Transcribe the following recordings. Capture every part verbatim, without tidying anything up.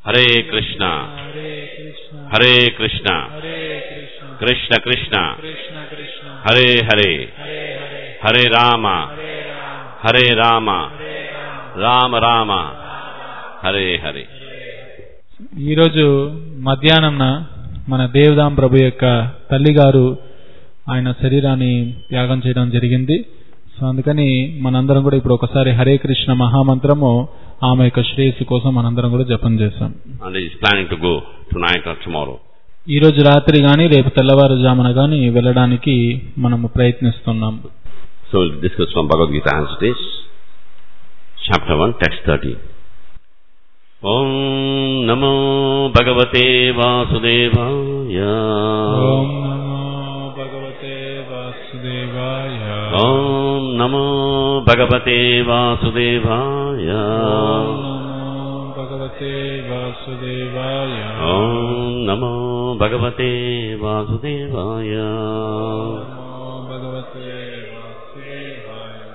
Hare Krishna, Hare Krishna, Krishna Krishna, Hare Hare, Hare Rama, Hare Rama, Rama Rama, Hare Hare. ఈరోజు మధ్యాహ్నం మన దేవదాం ప్రభు యొక్క తల్లి గారు ఆయన శరీరాన్ని త్యాగం చేయడం జరిగింది. సో అందుకని మనందరం కూడా ఇప్పుడు ఒకసారి హరే కృష్ణ మహామంత్రము ఆమె యొక్క శ్రేయస్సు కోసం మనందరం కూడా జపం చేస్తాం. And he is planning to go tonight or tomorrow. ఈ రోజు రాత్రి గాని రేపు తెల్లవారుజామున గాని వెళ్ళడానికి మనము ప్రయత్నిస్తున్నాం. So we'll discuss from Bhagavad Gita as it is. Chapter one, text thirty. Om Namo Bhagavate Vasudevaya. Om Namo Bhagavate Vasudevaya. Om Namo Bhagavate Vasudevaya. Om Namo Bhagavate Vasudevaya. Om Namo Bhagavate Vasudevaya. Namo Bhagavate Vasudevaya.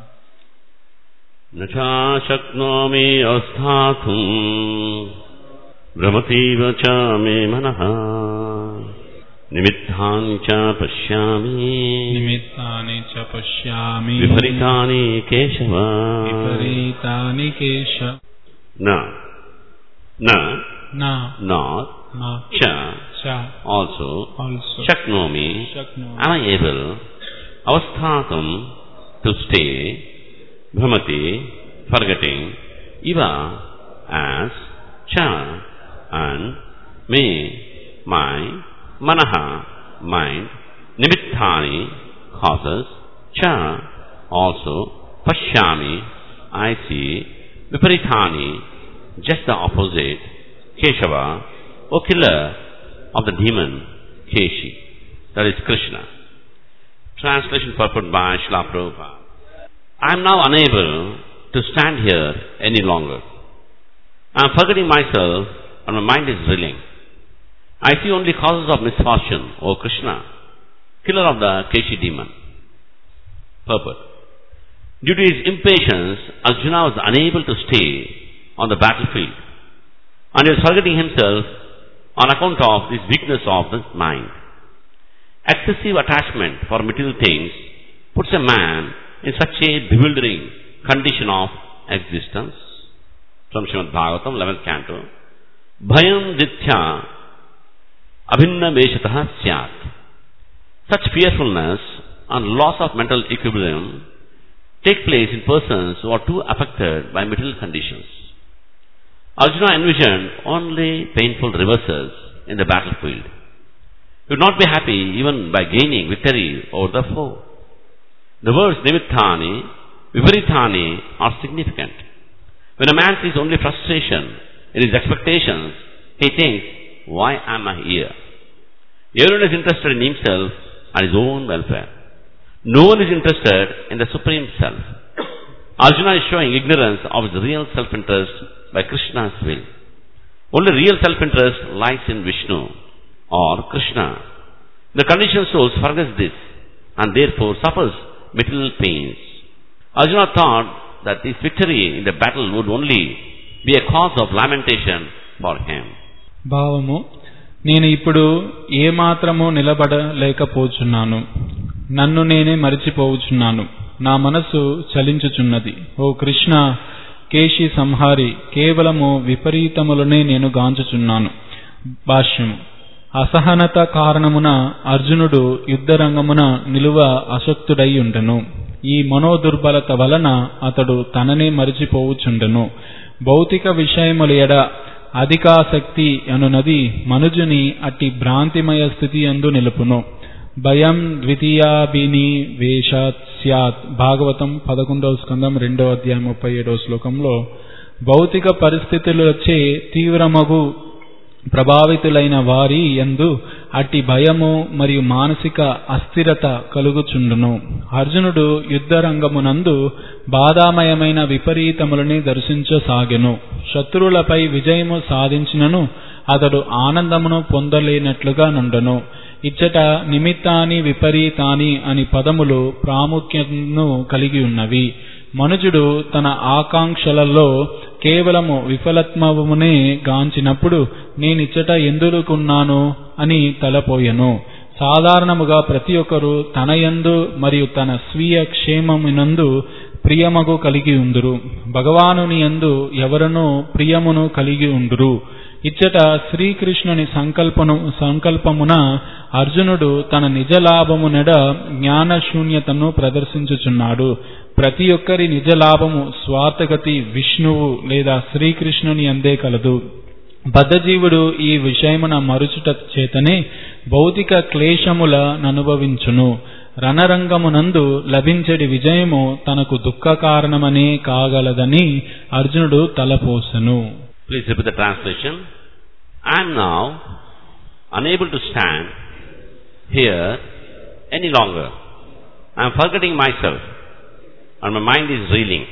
Nacha shaknomi asthathum brahmativa cha me manaha nimittani cha pashyami nimittani cha pashyami viparitani keshava viparitani kesha na na na not na cha cha also also shaknomi shaknomi am I able avasthatham to stay Bhamati, forgetting, Iva, as, Cha, and, Me, my, Manaha, mind, Nimittani, causes, Cha, also, Pashyami, I see, Viparitani, just the opposite, Keshava, O killer of the demon, Keshi, that is Krishna. Translation purport by Srila Prabhupada. I am now unable to stand here any longer. I am forgetting myself and my mind is reeling. I see only causes of misfortune, O Krishna, killer of the Keshi demon. Purport. Due to his impatience, Arjuna was unable to stay on the battlefield and he was forgetting himself on account of this weakness of the mind. Excessive attachment for material things puts a man in such a bewildering condition of existence. From Srimad Bhagavatam, eleventh canto. Bhayam dithya abhinna veshatah syat. Such fearfulness and loss of mental equilibrium take place in persons who are too affected by material conditions. Arjuna envisioned only painful reverses in the battlefield. He would not be happy even by gaining victory over the foe. The words nimittani, viparitani are significant. When a man sees only frustration in his expectations, he thinks, why am I here? Everyone is interested in himself and his own welfare. No one is interested in the Supreme Self. Arjuna is showing ignorance of his real self-interest by Krishna's will. Only real self-interest lies in Vishnu or Krishna. The conditioned soul forgets this and therefore suffers material pains. Arjuna thought that his victory in the battle would only be a cause of lamentation for him. భావము, నేను ఇప్పుడు ఏమాత్రము నిలబడలేకపోచున్నాను. నన్ను నేనే మరిచిపోవచ్చున్నాను. నా మనసు చలించుచున్నది. ఓ కృష్ణ, కేశి సంహారి, కేవలము విపరీతములనే నేను గాంచుచున్నాను. భాష్యము. అసహనత కారణమున అర్జునుడు యుద్ధరంగమున నిలువ అశక్తుడై ఉండెను. ఈ మనోదుర్బలత వలన అతడు తననే మరిచిపోవుచుండెను. భౌతిక విషయముల ఎడ అధికాసక్తి అనునది మనుజుని అట్టి భ్రాంతిమయ స్థితి యందు నిలుపును. భయం ద్వితీయాభినివేశాత్ స్యాత్. భాగవతం పదకొండవ స్కందం రెండవ అధ్యాయం ముప్పై ఏడవ శ్లోకంలో భౌతిక పరిస్థితులచే తీవ్రమగు ప్రభావితులైన వారి యందు అట్టి భయము మరియు మానసిక అస్థిరత కలుగుచుండును. అర్జునుడు యుద్ధరంగమునందు బాధామయమైన విపరీతములని దర్శించసాగెను. శత్రువులపై విజయము సాధించినను అతడు ఆనందమును పొందలేనట్లుగా నుండెను. ఇచ్చట నిమిత్తాని విపరీతాని అని పదములు ప్రాముఖ్యతను కలిగి ఉన్నవి. మనుజుడు తన ఆకాంక్షలలో కేవలము విఫలత్వమునే గాంచినప్పుడు నేనిచ్చట ఎందుకున్నాను అని తలపోయెను. సాధారణముగా ప్రతి ఒక్కరూ తన యందు మరియు తన స్వీయ క్షేమమునందు ప్రియమగు కలిగి ఉందురు. భగవానుని యందు ఎవరనూ ప్రియమును కలిగి ఉండురు. ఇచ్చట శ్రీకృష్ణుని సంకల్పను సంకల్పమున అర్జునుడు తన నిజ లాభమునెడ జ్ఞానశూన్యతను ప్రదర్శించుచున్నాడు. ప్రతి ఒక్కరి నిజ లాభము స్వార్థగతి విష్ణువు లేదా శ్రీకృష్ణుని అందే కలదు. బద్ధజీవుడు ఈ విషయమున మరుచుట చేతనే భౌతిక క్లేశముల ననుభవించును. రణరంగమునందు లభించడి విజయము తనకు దుఃఖ కారణమనే కాగలదని అర్జునుడు తలపోసెను. Please repeat the translation. I am now unable to stand here any longer. I am forgetting myself and my mind is reeling.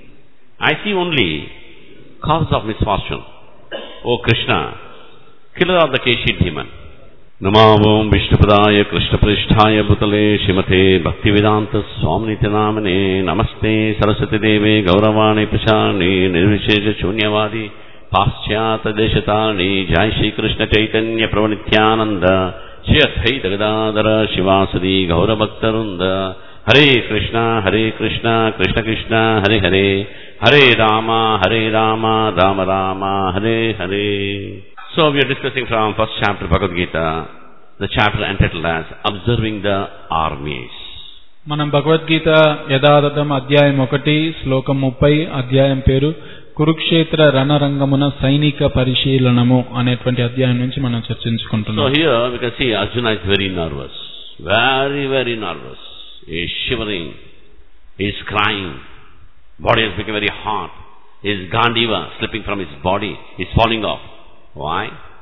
I see only cause of misfortune. O Krishna, killer of the Keshi demon. Namo Vishnupadaya Krishna Pristhaya Bhutale Shrimate Bhaktivedanta Swamniti Namane Namaste Saraswati Deve Gauravani Prashani Nirvishesha Shunyavadi Paschyata Deshatani Jai Shri Krishna Chaitanya Pravanityananda Shri Advaita Gadadhara Shivasadi Gaura Bhaktarunda Hare Krishna Hare Krishna Krishna Krishna Hare Hare Hare Rama Hare Rama Rama Rama Hare Hare. So we are discussing from first chapter Bhagavad Gita, the chapter entitled as Observing the Armies. మనం భగవద్గీత యథాతథం అధ్యాయం ఒకటి శ్లోకం ముప్పై అధ్యాయం పేరు కురుక్షేత్ర రణరంగమున సైనిక పరిశీలనము అనేటువంటి అధ్యాయం నుంచి మనం చర్చించుకుంటున్నాం. So here we can see Arjuna is very nervous, very very nervous. He is shivering, he is crying, body has become very hot, his Gandiva slipping from his body, he is falling off. Why?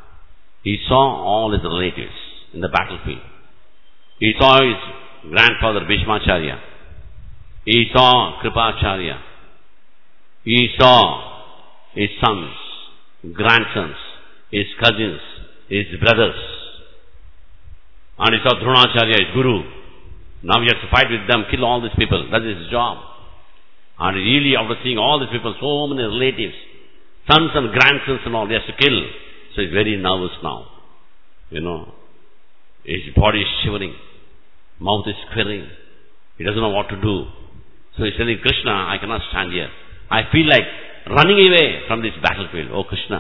He saw all his relatives in the battlefield. He saw his grandfather Bhishmacharya. He saw Kripacharya. He saw his sons, grandsons, his cousins, his brothers. And he saw Dronacharya, his guru. Now he has to fight with them, kill all these people. That is his job. And really after seeing all these people, so many relatives, sons and grandsons and all, he has to kill. So he's very nervous now. You know, his body is shivering, mouth is quivering. He doesn't know what to do. So he's telling Krishna, I cannot stand here. I feel like running away from this battlefield. Oh Krishna.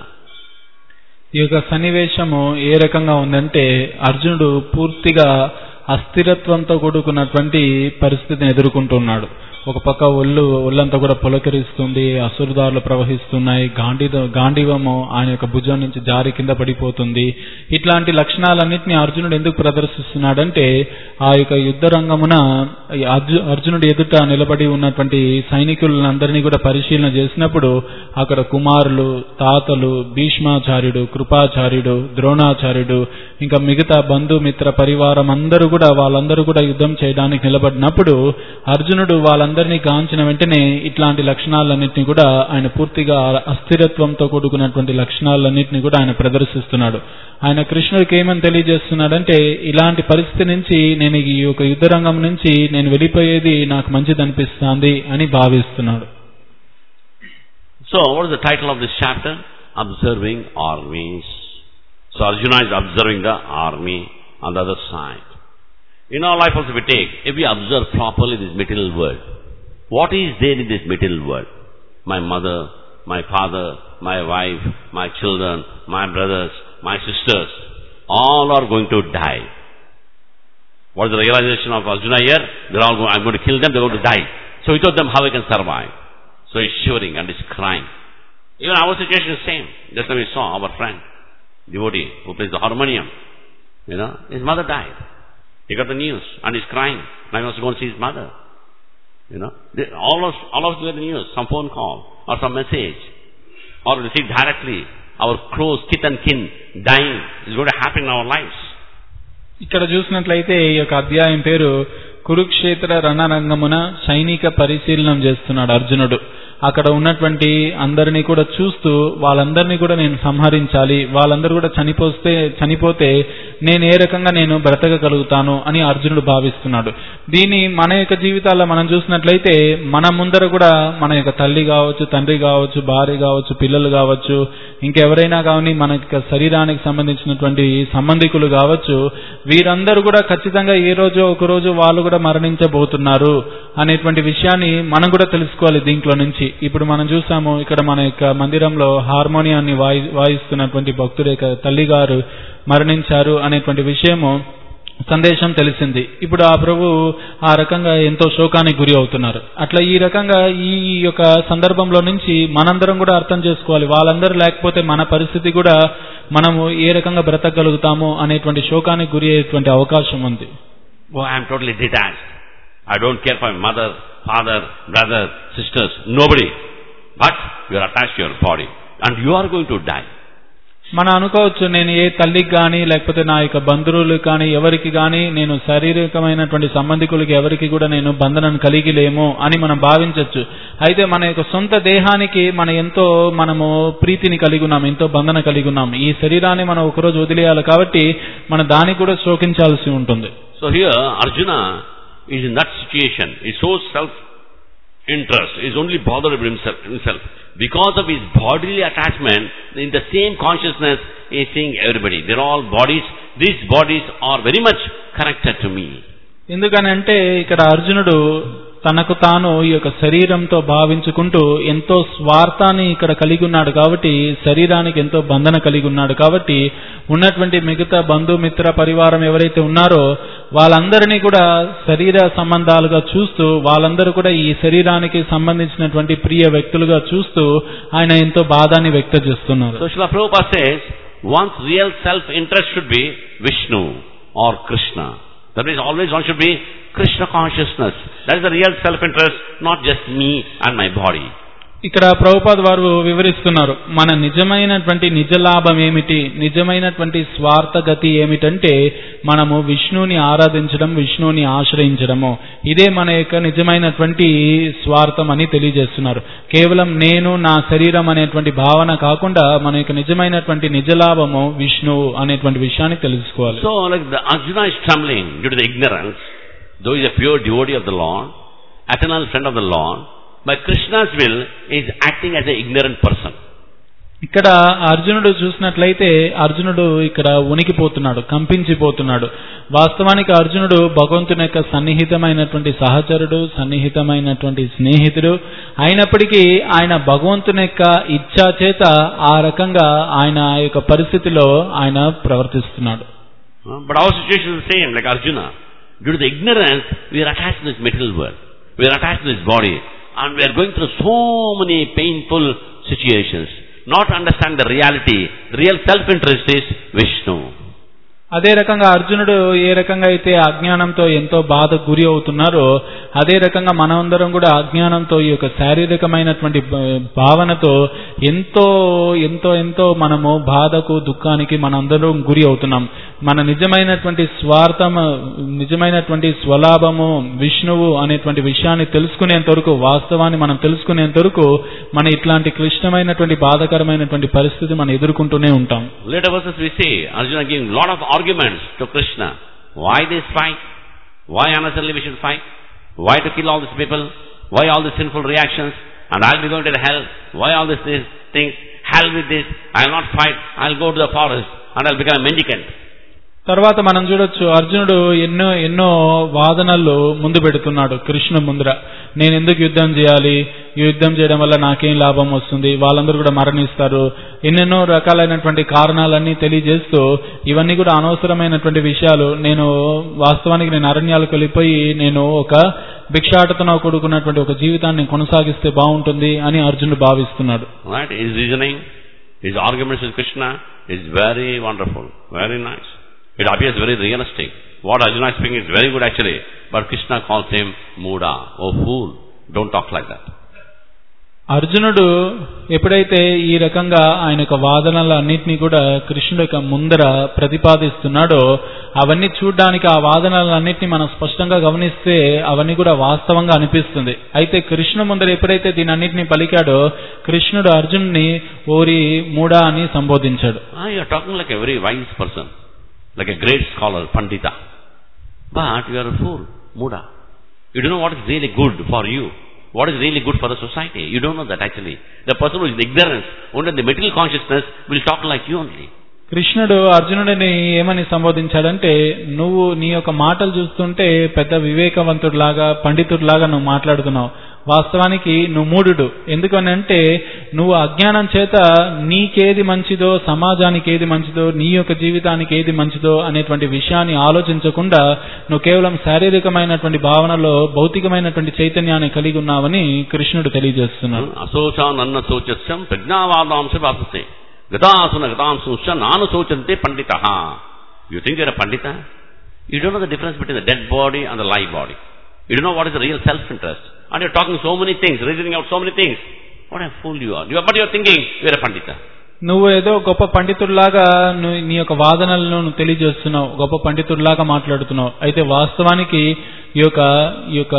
ఈ యొక్క సన్నివేశము ఏ రకంగా ఉందంటే అర్జునుడు పూర్తిగా అస్థిరత్వంతో కూడుకున్నటువంటి పరిస్థితిని ఎదుర్కొంటున్నాడు. ఒక పక్క ఒళ్ళు ఒళ్ళంతా కూడా పులకరిస్తుంది, అసురదారులు ప్రవహిస్తున్నాయి, గాంధీ గాంధీవము ఆయన యొక్క భుజం నుంచి జారి కింద పడిపోతుంది. ఇట్లాంటి లక్షణాలన్నింటినీ అర్జునుడు ఎందుకు ప్రదర్శిస్తున్నాడంటే ఆ యొక్క యుద్ధ రంగమున అర్జునుడు ఎదుట నిలబడి ఉన్నటువంటి సైనికులందరినీ కూడా పరిశీలన చేసినప్పుడు అక్కడ కుమారులు, తాతలు, భీష్మాచార్యుడు, కృపాచార్యుడు, ద్రోణాచార్యుడు, ఇంకా మిగతా బంధుమిత్ర పరివారం అందరూ కూడా వాళ్ళందరూ కూడా యుద్ధం చేయడానికి నిలబడినప్పుడు అర్జునుడు వాళ్ళ అందరినీ గాంచిన వెంటనే ఇట్లాంటి లక్షణాలన్నింటినీ కూడా ఆయన పూర్తిగా అస్థిరత్వంతో కూడుకున్నటువంటి లక్షణాలన్నింటినీ కూడా ఆయన ప్రదర్శిస్తున్నాడు. ఆయన కృష్ణుడికి ఏమని తెలియజేస్తున్నాడంటే ఇలాంటి పరిస్థితి నుంచి నేను ఈ యొక్క యుద్ధ రంగం నుంచి నేను వెళ్ళిపోయేది నాకు మంచిది అనిపిస్తుంది అని భావిస్తున్నాడు. So what is the title of this chapter? Observing Armies. So Arjuna is observing the army on the other side. In our life also we take, if we observe properly this material world, what is there in this material world? My mother, my father, my wife, my children, my brothers, my sisters, all are going to die. What is the realization of Arjuna here? They're all going, I'm going to kill them, they're going to die. So without them how I can survive? So he's shivering and he's crying. Even our situation is the same. Just now we saw our friend, devotee, who plays the harmonium. You know, his mother died. He got the news and he's crying. Now he wants to go and see his mother. You know, they, all of us, all of us get the news, some phone call or some message, or we see directly our close kith and kin dying. It's going to happen in our lives. ఇక్కడ చూసినట్లయితే ఈ యొక్క అధ్యాయం పేరు కురుక్షేత్ర రణరంగమున సైనిక పరిశీలనం చేస్తున్నాడు అర్జునుడు. అక్కడ ఉన్నటువంటి అందరినీ కూడా చూస్తూ వాళ్ళందరినీ కూడా నేను సంహరించాలి, వాళ్ళందరూ కూడా చనిపోతే చనిపోతే నేను ఏ రకంగా నేను బ్రతకగలుగుతాను అని అర్జునుడు భావిస్తున్నాడు. దీన్ని మన యొక్క జీవితాల్లో మనం చూసినట్లయితే మన ముందర కూడా మన యొక్క తల్లి కావచ్చు, తండ్రి కావచ్చు, భార్య కావచ్చు, పిల్లలు కావచ్చు, ఇంకెవరైనా కానీ మన యొక్క శరీరానికి సంబంధించినటువంటి సంబంధికులు కావచ్చు, వీరందరూ కూడా ఖచ్చితంగా ఏ రోజు ఒక రోజు వాళ్ళు కూడా మరణించబోతున్నారు అనేటువంటి విషయాన్ని మనం కూడా తెలుసుకోవాలి దీంట్లో నుంచి. ఇప్పుడు మనం చూసాము ఇక్కడ మన యొక్క మందిరంలో హార్మోనియాన్ని వాయి వాయిస్తున్నటువంటి భక్తుల యొక్క తల్లి గారు మరణించారు అనేటువంటి విషయము సందేశం తెలిసింది. ఇప్పుడు ఆ ప్రభు ఆ రకంగా ఎంతో శోకానికి గురి అవుతున్నారు. అట్లా ఈ రకంగా ఈ యొక్క సందర్భంలో నుంచి మనందరం కూడా అర్థం చేసుకోవాలి, వాళ్ళందరూ లేకపోతే మన పరిస్థితి కూడా మనము ఏ రకంగా బ్రతకగలుగుతాము అనేటువంటి శోకానికి గురి అయ్యేటువంటి అవకాశం ఉంది. Oh, I am totally detached. I don't care for my mother, father, brother, sisters, nobody. But you are attached to your body and you are going to die. మనం అనుకోవచ్చు, నేను ఏ తల్లికి కానీ లేకపోతే నా యొక్క బంధువులకు కానీ ఎవరికి కానీ నేను శారీరకమైనటువంటి సంబంధికులకి ఎవరికి కూడా నేను బంధనం కలిగి లేము అని మనం భావించవచ్చు. అయితే మన యొక్క సొంత దేహానికి మనం ఎంతో మనము ప్రీతిని కలిగి ఉన్నాం, ఎంతో బంధన కలిగి ఉన్నాం. ఈ శరీరాన్ని మనం ఒకరోజు వదిలేయాలి కాబట్టి మనం దానికి కూడా శోకించాల్సి ఉంటుంది. So here Arjuna is in that situation. He is so self-interest. He is only bothered about himself, himself. Because of his bodily attachment, in the same consciousness, he is seeing everybody. They are all bodies. These bodies are very much connected to me. ఎందుకనంటే ఇక్కడ అర్జునుడు తనకు తాను ఈ యొక్క శరీరంతో భావించుకుంటూ ఎంతో స్వార్థాన్ని ఇక్కడ కలిగి ఉన్నాడు కాబట్టి, శరీరానికి ఎంతో బంధన కలిగి ఉన్నాడు కాబట్టి, ఉన్నటువంటి మిగతా బంధుమిత్ర పరివారం ఎవరైతే ఉన్నారో వాళ్ళందరినీ కూడా శరీర సంబంధాలుగా చూస్తూ, వాళ్ళందరూ కూడా ఈ శరీరానికి సంబంధించినటువంటి ప్రియ వ్యక్తులుగా చూస్తూ ఆయన ఎంతో బాధాన్ని వ్యక్తం చేస్తున్నారు. So Srila Prabhupada says, one's real self-interest should be Vishnu or Krishna. That means always one should be Krishna consciousness. That is the real self-interest, not just me and my body. ఇక్కడ ప్రభుపాద వారు వివరిస్తున్నారు, మన నిజమైనటువంటి నిజ లాభం ఏమిటి, నిజమైనటువంటి స్వార్థ గతి ఏమిటంటే మనము విష్ణువుని ఆరాధించడం, విష్ణువుని ఆశ్రయించడము. ఇదే మన యొక్క నిజమైనటువంటి స్వార్థం అని తెలియజేస్తున్నారు. కేవలం నేను నా శరీరం అనేటువంటి భావన కాకుండా మన యొక్క నిజమైనటువంటి నిజ లాభము విష్ణువు అనేటువంటి విషయాన్ని తెలుసుకోవాలి. So like the Arjuna is trembling due to the ignorance, though he is a pure devotee of the Lord, eternal friend of the Lord, by Krishna's will is acting as an ignorant person. ఇక్కడ అర్జునుడు చూసినట్లయితే అర్జునుడు ఇక్కడ ఉనికిపోతున్నాడు, కంపించిపోతున్నాడు. వాస్తవానికి అర్జునుడు భగవంతుని యొక్క సన్నిహితమైనటువంటి సహచరుడు, సన్నిహితమైనటువంటి స్నేహితుడు అయినప్పటికీ ఆయన భగవంతుని యొక్క ఇచ్ఛా చేత ఆ రకంగా ఆయన యొక్క పరిస్థితిలో ఆయన ప్రవర్తిస్తున్నాడు. But our situation is the same, like Arjuna. Due to the ignorance, we are attached to this material world. We are attached to this body. And we are going through so many painful situations. Not understand the reality. The real self-interest is Vishnu. అదే రకంగా అర్జునుడు ఏ రకంగా అయితే అజ్ఞానంతో ఎంతో బాధ గురి అవుతున్నారో అదే రకంగా మనమందరం కూడా అజ్ఞానంతో ఈ యొక్క శారీరకమైనటువంటి భావనతో ఎంతో ఎంతో ఎంతో మనము బాధకు దుఃఖానికి మనందరం గురి అవుతున్నాం. మన నిజమైనటువంటి స్వార్థం, నిజమైనటువంటి స్వలాభము విష్ణువు అనేటువంటి విషయాన్ని తెలుసుకునేంత వరకు, వాస్తవాన్ని మనం తెలుసుకునేంత వరకు మన ఇట్లాంటి క్లిష్టమైనటువంటి బాధకరమైనటువంటి పరిస్థితి మనం ఎదుర్కొంటూనే ఉంటాం. Later verses we see Arjuna giving lot of arguments to Krishna. Why this fight? Why unnecessarily we should fight? Why to kill all these people? Why all these sinful reactions? And I'll be going to the hell. Why all these things? Hell with this. I'll not fight. I'll go to the forest and I'll become a mendicant. తర్వాత మనం చూడొచ్చు అర్జునుడు ఎన్నో ఎన్నో వాదనలు ముందు పెడుతున్నాడు కృష్ణ ముందర. నేను ఎందుకు యుద్ధం చేయాలి, ఈ యుద్ధం చేయడం వల్ల నాకేం లాభం వస్తుంది, వాళ్ళందరూ కూడా మరణిస్తారు, ఎన్నెన్నో రకాలైనటువంటి కారణాలన్నీ తెలియజేస్తూ ఇవన్నీ కూడా అనవసరమైనటువంటి విషయాలు, నేను వాస్తవానికి నేను అరణ్యాలకు వెళ్ళిపోయి నేను ఒక భిక్షాటతను కూడుకున్నటువంటి ఒక జీవితాన్ని కొనసాగిస్తే బాగుంటుంది అని అర్జునుడు భావిస్తున్నాడు. Right, his reasoning, his arguments with Krishna is very wonderful, very nice. It appears very realistic. What Arjuna is speaking is very good actually, but Krishna calls him Muda, oh fool, don't talk like that. అర్జునుడు ఎప్పుడైతే ఈ రకంగా ఆయన యొక్క వాదనలన్నింటినీ కూడా కృష్ణుడు యొక్క ముందర ప్రతిపాదిస్తున్నాడో అవన్నీ చూడడానికి ఆ వాదనలన్నింటినీ మనం స్పష్టంగా గమనిస్తే అవన్నీ కూడా వాస్తవంగా అనిపిస్తుంది. అయితే కృష్ణుడు ముందర ఎప్పుడైతే దీని అన్నింటినీ పలికాడో కృష్ణుడు అర్జునుడిని ఓరి మూడా అని సంబోధించాడు. You are talking like a very wise person, like a great scholar, pandita, but you are a fool, mudha. You don't know what is really good for you. What is really good for the society. You don't know that actually. The person who is in ignorance, only the material consciousness will talk like you only. కృష్ణుడు అర్జునుడిని ఏమని సంబోధించాడంటే, నువ్వు నీ యొక్క మాటలు చూస్తుంటే పెద్ద వివేకవంతుడిలాగా పండితుడిలాగా నువ్వు మాట్లాడుతున్నావు. వాస్తవానికి నువ్వు మూఢుడు. ఎందుకనంటే నువ్వు అజ్ఞానం చేత నీకేది మంచిదో, సమాజానికి ఏది మంచిదో, నీ యొక్క జీవితానికి ఏది మంచిదో అనేటువంటి విషయాన్ని ఆలోచించకుండా నువ్వు కేవలం శారీరకమైనటువంటి భావనలో భౌతికమైనటువంటి చైతన్యాన్ని కలిగి ఉన్నావని కృష్ణుడు తెలియజేస్తున్నాడు. అశోచానన్న శోచస్యం ప్రజ్ఞావాదాంశ వాపసే గతాసున గతాంశ నాను శోచంతే పండిత. You think you're a pandita? You don't know the difference between the dead body and the live body. You don't know what is the real self-interest. And you're talking so many things, reasoning out so many things. What a fool you are. You are, but you're thinking, you're a pandita. నువ్వు ఏదో గొప్ప పండితుడిలాగా నీ యొక్క వాదనలను నువ్వు తెలియజేస్తున్నావు, గొప్ప పండితుడిలాగా మాట్లాడుతున్నావు. అయితే వాస్తవానికి ఈ యొక్క ఈ యొక్క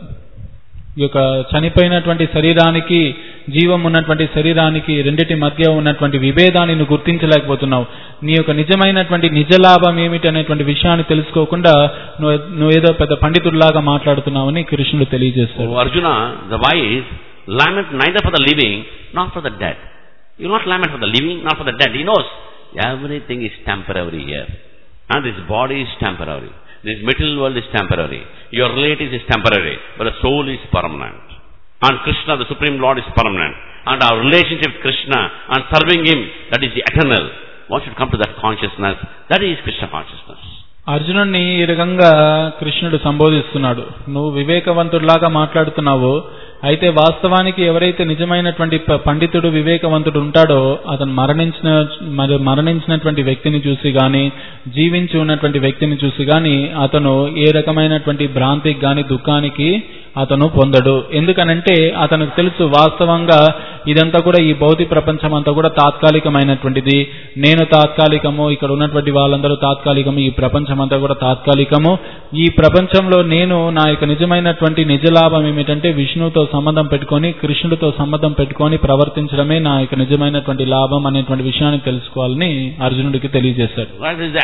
ఈ యొక్క చనిపోయినటువంటి శరీరానికి జీవం ఉన్నటువంటి శరీరానికి రెండిటి మధ్య ఉన్నటువంటి విభేదాన్ని నువ్వు గుర్తించలేకపోతున్నావు. నీ యొక్క నిజమైనటువంటి నిజ లాభం ఏమిటి అనేటువంటి విషయాన్ని తెలుసుకోకుండా నువ్వు నువ్వేదో పెద్ద పండితుడిలాగా మాట్లాడుతున్నావని కృష్ణుడు తెలియజేస్తాడు. Arjuna, the wise lament neither for the living nor for the dead. You will not lament for the living nor for the dead. He knows everything is temporary here, and this body is temporary. This material world is temporary. Your relatives is temporary, but the soul is permanent. And Krishna, the Supreme Lord, is permanent. And our relationship with Krishna and serving Him, that is the eternal. One should come to that consciousness. That is Krishna consciousness. అర్జునుడిని ఈ రకంగా కృష్ణుడు సంబోధిస్తున్నాడు. నువ్వు వివేకవంతుడిలాగా మాట్లాడుతున్నావు. అయితే వాస్తవానికి ఎవరైతే నిజమైనటువంటి పండితుడు వివేకవంతుడు ఉంటాడో అతను మరణించిన మరణించినటువంటి వ్యక్తిని చూసి గాని, జీవించి ఉన్నటువంటి వ్యక్తిని చూసి గాని అతను ఏ రకమైనటువంటి భ్రాంతికి గాని దుఃఖానికి అతను పొందడు. ఎందుకనంటే అతనికి తెలుసు వాస్తవంగా ఇదంతా కూడా ఈ భౌతిక ప్రపంచం అంతా కూడా తాత్కాలికమైనటువంటిది. నేను తాత్కాలికము, ఇక్కడ ఉన్నటువంటి వాళ్ళందరూ తాత్కాలికము, ఈ ప్రపంచం అంతా కూడా తాత్కాలికము. ఈ ప్రపంచంలో నేను నా యొక్క నిజమైనటువంటి నిజ లాభం ఏమిటంటే విష్ణువుతో సంబంధం పెట్టుకొని, కృష్ణుడితో సంబంధం పెట్టుకొని ప్రవర్తించడమే నా యొక్క నిజమైనటువంటి లాభం అనేటువంటి విషయాన్ని తెలుసుకోవాలని అర్జునుడికి తెలియజేశాడు.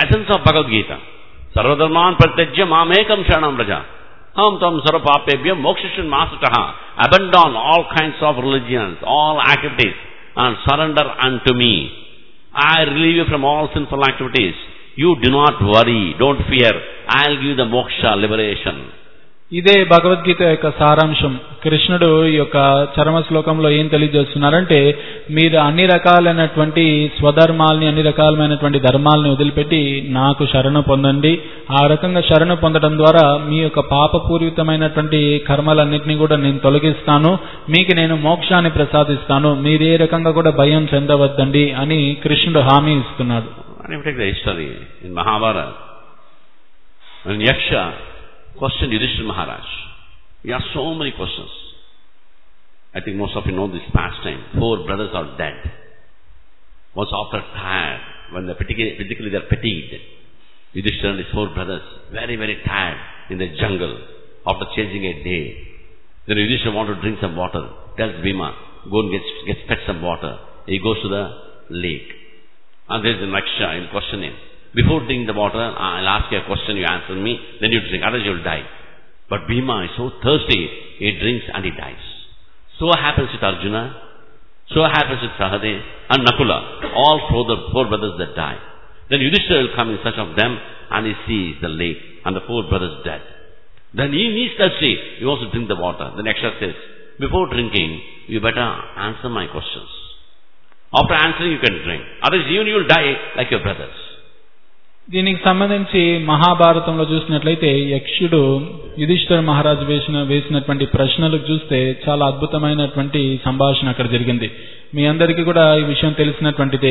సర్వధర్మాన్ ప్రత్యజ్య మామేకం శరణం వ్రజ హం తం సర్వపాపేభ్యం మోక్షిష్యం మాసుతః. Abandon all kinds of religions, all activities, and surrender unto me. I relieve you from all sinful activities. You do not worry, don't fear. I'll give you the moksha, liberation. ఇదే భగవద్గీత యొక్క సారాంశం. కృష్ణుడు ఈ యొక్క చరమ శ్లోకంలో ఏం తెలియజేస్తున్నారంటే, మీరు అన్ని రకాలైనటువంటి స్వధర్మాలని, అన్ని రకాలైనటువంటి ధర్మాలని వదిలిపెట్టి నాకు శరణు పొందండి. ఆ రకంగా శరణు పొందడం ద్వారా మీ యొక్క పాపపూరితమైనటువంటి కర్మలన్నింటినీ కూడా నేను తొలగిస్తాను, మీకు నేను మోక్షాన్ని ప్రసాదిస్తాను, మీరు ఏ రకంగా కూడా భయం చెందవద్దండి అని కృష్ణుడు హామీ ఇస్తున్నాడు. In Mahabharata, when Yaksha questioned Yudhishthira Maharaj, he asked so many questions. I think most of you know this pastime. Four brothers are dead. Was after tired, when they're physically they're fatigued. Yudhishthira and his four brothers, very very tired in the jungle after chasing a day. Then Yudhishthira wanted to drink some water. Tells Bhima, go and get, get fetch some water. He goes to the lake. And there is a Yaksha, he'll question him. Before drinking the water, I'll ask you a question, you answer me, then you drink, otherwise you'll die. But Bhima is so thirsty, he drinks and he dies. So happens with Arjuna, so happens with Sahadeva and Nakula, all four, the four brothers that die. Then Yudhishthira will come in search of them and he sees the lake and the four brothers dead. Then he is thirsty, he wants to drink the water. Then Yaksha says, before drinking, you better answer my questions. After answering you can drink, otherwise even you will die like your brothers. దీనికి సంబంధించి మహాభారతంలో చూసినట్లయితే యక్షుడు యుధిష్ఠిర మహారాజు వేసిన వేసినటువంటి ప్రశ్నలకు చూస్తే చాలా అద్భుతమైనటువంటి సంభాషణ అక్కడ జరిగింది. మీ అందరికీ కూడా ఈ విషయం తెలిసినటువంటిదే.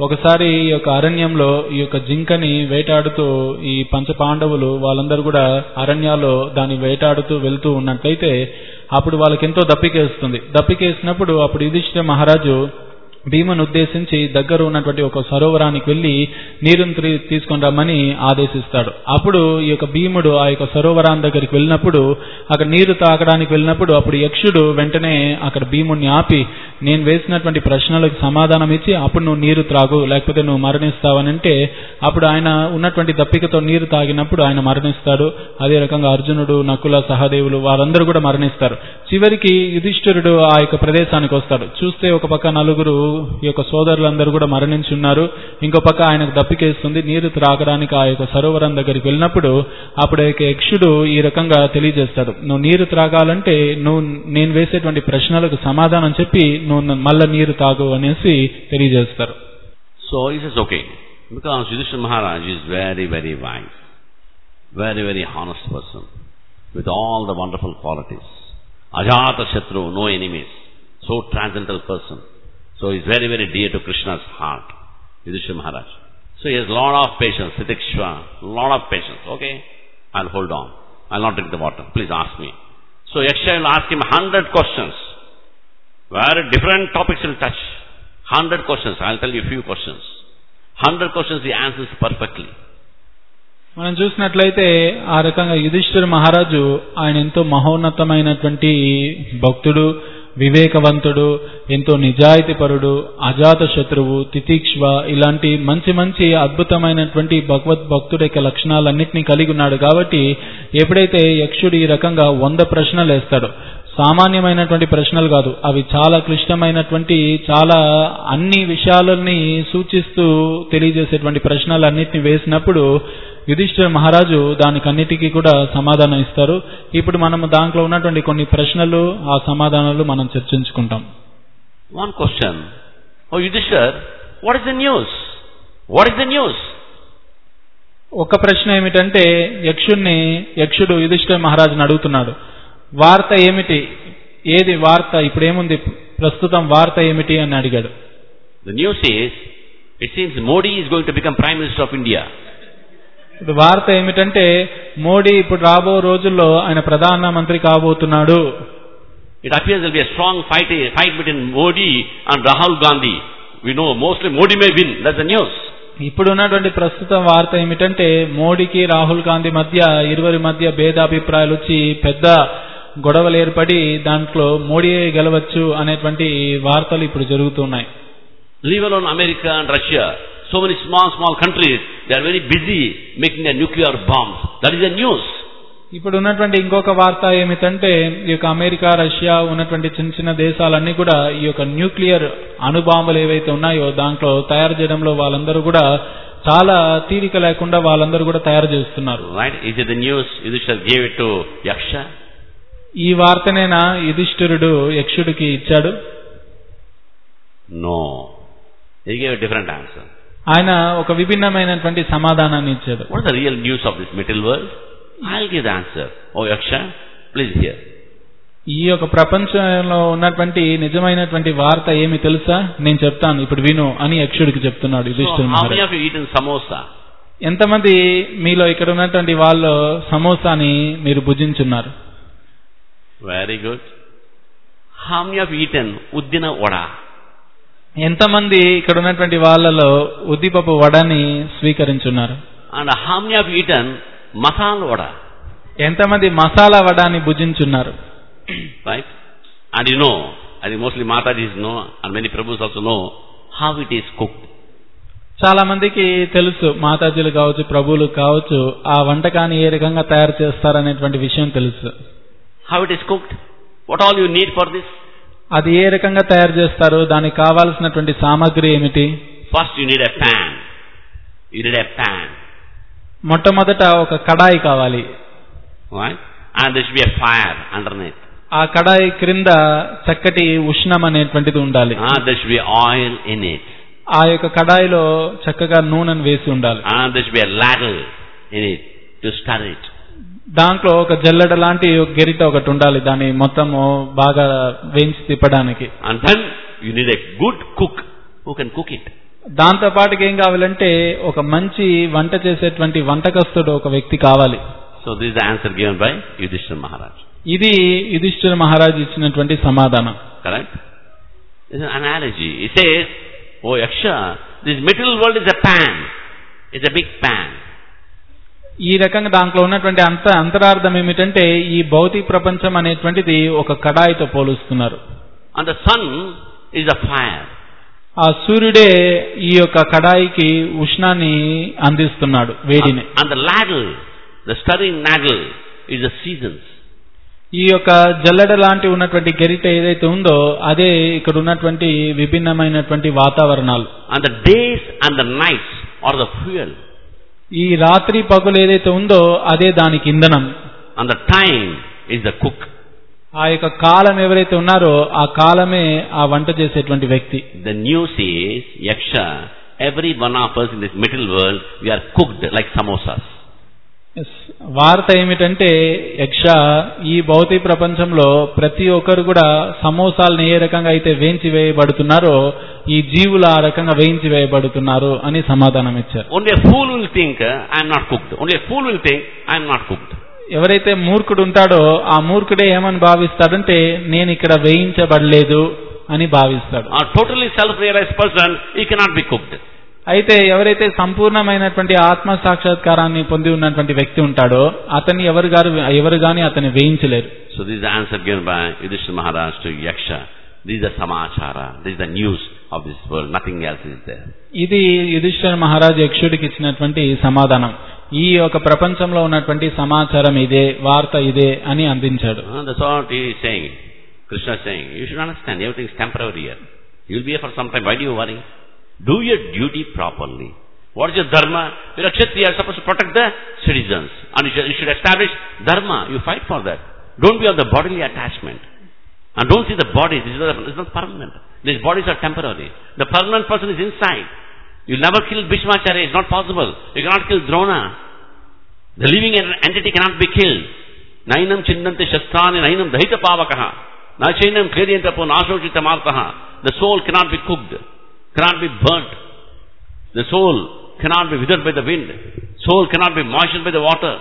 ఒకసారి ఈ యొక్క అరణ్యంలో ఈ యొక్క జింకని వేటాడుతూ ఈ పంచ పాండవులు వాళ్ళందరూ కూడా అరణ్యాల్లో దాన్ని వేటాడుతూ వెళ్తూ ఉన్నట్లయితే అప్పుడు వాళ్ళకి ఎంతో దప్పికేస్తుంది. దప్పికేసినప్పుడు అప్పుడు యుధిష్ఠిర మహారాజు భీముని ఉద్దేశించి దగ్గర ఉన్నటువంటి ఒక సరోవరానికి వెళ్లి నీరుని తీసుకొని రమ్మని ఆదేశిస్తాడు. అప్పుడు ఈ యొక్క భీముడు ఆ యొక్క సరోవరాన్ని దగ్గరికి వెళ్ళినప్పుడు అక్కడ నీరు తాగడానికి వెళ్ళినప్పుడు అప్పుడు యక్షుడు వెంటనే అక్కడ భీముడిని ఆపి నేను వేసినటువంటి ప్రశ్నలకు సమాధానం ఇచ్చి అప్పుడు నువ్వు నీరు త్రాగు లేకపోతే నువ్వు మరణిస్తావనంటే అప్పుడు ఆయన ఉన్నటువంటి దప్పికతో నీరు తాగినప్పుడు ఆయన మరణిస్తాడు. అదే రకంగా అర్జునుడు, నకుల, సహదేవులు వారందరూ కూడా మరణిస్తారు. చివరికి యుధిష్ఠిరుడు ఆ యొక్క ప్రదేశానికి వస్తాడు. చూస్తే ఒక పక్క నలుగురు ఈ యొక్క సోదరులందరూ కూడా మరణించి ఉన్నారు. ఇంకో పక్క ఆయనకు దప్పికేస్తుంది. నీరు త్రాగడానికి ఆ యొక్క సరోవరం దగ్గరికి వెళ్ళినప్పుడు అప్పుడు యక్షుడు ఈ రకంగా తెలియజేస్తాడు, నువ్వు నీరు త్రాగాలంటే నువ్వు నేను వేసేటువంటి ప్రశ్నలకు సమాధానం చెప్పి నువ్వు మళ్ళా నీరు తాగు అనేసి తెలియజేస్తారు. So he says okay, because Yudhishthira Maharaj is very very wise, very very honest person with all the wonderful qualities. Ajata Shatru, no enemies, so transcendental person. So he is very very dear to Krishna's heart, Yudhishthira Maharaj. So he has a lot of patience, Titikshva, lot of patience. Okay, I'll hold on, I'll not drink the water, please ask me. So Yaksha will ask him hundred questions, very different topics will touch. Hundred questions, I'll tell you a few questions. Hundred questions he answers perfectly. మనం చూసినట్లయితే ఆ రకంగా యుధిష్ఠిర మహారాజు ఆయన ఎంతో మహోన్నతమైనటువంటి భక్తుడు, వివేకవంతుడు, ఎంతో నిజాయితీపరుడు, అజాత శత్రువు, తితిక్ష్వ ఇలాంటి మంచి మంచి అద్భుతమైనటువంటి భగవద్ భక్తుడి యొక్క లక్షణాలన్నింటినీ కలిగి ఉన్నాడు. కాబట్టి ఎప్పుడైతే యక్షుడు ఈ రకంగా వంద ప్రశ్నలు వేస్తాడో, సామాన్యమైనటువంటి ప్రశ్నలు కాదు, అవి చాలా క్లిష్టమైనటువంటి చాలా అన్ని విషయాలని సూచిస్తూ తెలియజేసేటువంటి ప్రశ్నలన్నింటినీ వేసినప్పుడు యుధిష్ఠిర మహారాజు దానికన్నిటికీ కూడా సమాధానం ఇస్తారు. ఇప్పుడు మనం దాంట్లో ఉన్నటువంటి కొన్ని ప్రశ్నలు ఆ సమాధానాలు మనం చర్చించుకుంటాం. One question, oh Yudhishthira, what is the news? What is the news? ఒక ప్రశ్న ఏమిటంటే యక్షుణ్ణి యక్షుడు యుధిష్ఠిర మహారాజుని అడుగుతున్నాడు, వార్త ఏమిటి, ఏది వార్త, ఇప్పుడు ఏముంది ప్రస్తుతం వార్త ఏమిటి అని అడిగాడు. The news is, it seems Modi is going to become Prime Minister of India. ఇప్పుడు వార్త ఏమిటంటే మోడీ ఇప్పుడు రాబో రోజుల్లో ఆయన Pradhan Mantri కాబోతున్నాడు. It appears there will be a strong fight fight between Modi and Rahul Gandhi. We know mostly Modi may win. That's the news. ఇప్పుడు ఉన్నటువంటి ప్రస్తుత వార్త ఏమిటంటే మోడీకి రాహుల్ గాంధీ మధ్య ఇరువురి మధ్య భేదాభిప్రాయాలు వచ్చి పెద్ద గొడవలు ఏర్పడి దాంట్లో మోడీయే గెలవచ్చు అనేటువంటి వార్తలు ఇప్పుడు జరుగుతున్నాయి. Leave alone America and Russia. So many small small countries, they are very busy making their nuclear bombs. That is the news. ఇప్పుడు ఉన్నటువంటి ఇంకొక వార్త ఏమిటంటే ఈ యొక్క అమెరికా, రష్యా ఉన్నటువంటి చిన్న చిన్న దేశాలన్నీ కూడా ఈ యొక్క న్యూక్లియర్ అణుబాంబులు ఏవైతే ఉన్నాయో దాంట్లో తయారు చేయడంలో వాళ్ళందరూ కూడా చాలా తీరిక లేకుండా వాళ్ళందరూ కూడా తయారు చేస్తున్నారు. Right? Is it the news Yudhishthira gave it to Yaksha? ఈ వార్తనేనా యుధిష్ఠిరుడు యక్షుడికి ఇచ్చాడు? No. He gave a different answer. ఆయన ఒక విభిన్నమైనటువంటి సమాధానాన్ని ఇచ్చాడు. What is the real news of this material world? I'll give the answer. Oh Yaksha, please hear. ఈ యొక్క ప్రపంచంలో ఉన్నటువంటి నిజమైనటువంటి వార్త ఏమి తెలుసా, నేను చెప్తాను, ఇప్పుడు విను అని యక్షుడికి చెప్తున్నాడు యుధిష్ఠిర మహారాజు. How many of you eaten samosa? ఎంతమంది మీలో ఇక్కడ ఉన్నటువంటి వాళ్ళు సమోసాని మీరు భుజించున్నారు? Very good. How many of you eaten uddina vada? ఎంతమంది ఇక్కడ ఉన్నటువంటి వాళ్ళలో ఉద్దిపప్పు వడని స్వీకరించున్నారు? And how many of you eaten masala vada? ఎంతమంది masala వడాని భుజించున్నారు? Right? And you know, I think mostly Matajis know and many Prabhus also know how it is cooked. చాలా మందికి తెలుసు, మాతాజీలు కావచ్చు, ప్రభువులు కావచ్చు, ఆ వంటకాన్ని ఏ రకంగా తయారు చేస్తారనేటువంటి విషయం తెలుసు. How it is cooked? What all you need for this? అది ఏ రకంగా తయారు చేస్తారు, దానికి కావాల్సినటువంటి సామాగ్రి ఏమిటి? First you need a pan. You need a pan. మొట్టమొదట ఒక కడాయి కావాలి. Right? And there should be a fire underneath. ఆ కడాయి క్రింద చక్కటి ఉష్ణం అనేటువంటిది ఉండాలి. And there should be oil in it. ఆ యొక్క కడాయిలో చక్కగా నూనెను వేసి ఉండాలి. And there should be a ladle in it to stir it. దాంట్లో ఒక జల్లెడ లాంటి గెరిట ఒకటి ఉండాలి, దాన్ని మొత్తము బాగా వేయించి తిప్పడానికి. And then you need a good cook who can cook it. దాంతో పాటుగా ఏం కావాలంటే ఒక మంచి వంట చేసేటువంటి వంటకస్తుడు ఒక వ్యక్తి కావాలి. So this is the answer given by Yudhishthira Maharaj. ఇది యుధిష్ఠిర మహారాజు ఇచ్చినటువంటి సమాధానం. Correct? It's an analogy. He says, "Oh Yaksha, this material world is a pan. It's a big pan." ఈ రకంగా దాంట్లో ఉన్నటువంటి అంత అంతరార్థం ఏమిటంటే ఈ భౌతిక ప్రపంచం అనేటువంటిది ఒక కడాయితో పోలుస్తున్నారు. And the sun is a fire. ఆ సూర్యుడే ఈ యొక్క కడాయికి ఉష్ణాన్ని అందిస్తున్నాడు, వేడిని. And the ladle, the stirring ladle is the seasons. ఈ యొక్క జల్లెడ లాంటి ఉన్నటువంటి గరిట ఏదైతే ఉందో అదే ఇక్కడ ఉన్నటువంటి విభిన్నమైనటువంటి వాతావరణాలు. And the days and the nights are the fuel. ఈ రాత్రి పగలు ఏదైతే ఉందో అదే దానికి ఇంధనం. And the time is the cook. ఆ యొక్క కాలం ఎవరైతే ఉన్నారో ఆ కాలమే ఆ వంట చేసేటువంటి వ్యక్తి. The news is, Yaksha, every one of us in this material world, we are cooked like samosas. వార్త ఏమిటంటే యక్ష ఈ భౌతిక ప్రపంచంలో ప్రతి ఒక్కరు కూడా సమోసాలను ఏ రకంగా అయితే వేయించి వేయబడుతున్నారో ఈ జీవులు ఆ రకంగా వేయించి వేయబడుతున్నారు అని సమాధానం ఇచ్చారు. Only a fool will think I am not cooked. Only a fool will think I am not cooked. ఎవరైతే మూర్ఖుడు ఉంటాడో ఆ మూర్ఖుడే ఏమని భావిస్తాడంటే నేను ఇక్కడ వేయించబడలేదు అని భావిస్తాడు. A totally self-realized person, he cannot be cooked. అయితే ఎవరైతే సంపూర్ణమైనటువంటి ఆత్మ సాక్షాత్కారాన్ని పొంది ఉన్నటువంటి వ్యక్తి ఉంటాడో అతన్ని ఎవరు గారు ఎవరు గాని అతన్ని వేయించలేరు. So this is the answer given by Yudhishthira Maharaj to Yaksha. This is the samachara. This is the news of this world. Nothing else is there. ఇది యుధిష్ఠిర మహారాజ్ యక్షుడికి ఇచ్చినటువంటి సమాధానం. ఈ యొక్క ప్రపంచంలో ఉన్నటువంటి సమాచారం ఇదే, వార్త ఇదే అని అందించాడు. Uh, that's what he is saying. Krishna is saying, you should understand everything is temporary here. You will be here for some time. Why do you worry? Do your duty properly. What is your dharma? You are Kshatriya, you are supposed to protect the citizens. And you should, you should establish dharma. You fight for that. Don't be of the bodily attachment. And don't see the body. This is not, this is not permanent. These bodies are temporary. The permanent person is inside. You'll never kill Bhishmacharya. It's not possible. You cannot kill Drona. The living entity cannot be killed. Nainam chindante shastrani nainam dahita pavakaha. Nachainam kledyantapo nashochita martaha. The soul cannot be cooked. Cannot be burnt. The soul cannot be withered by the wind. Soul cannot be moistened by the water.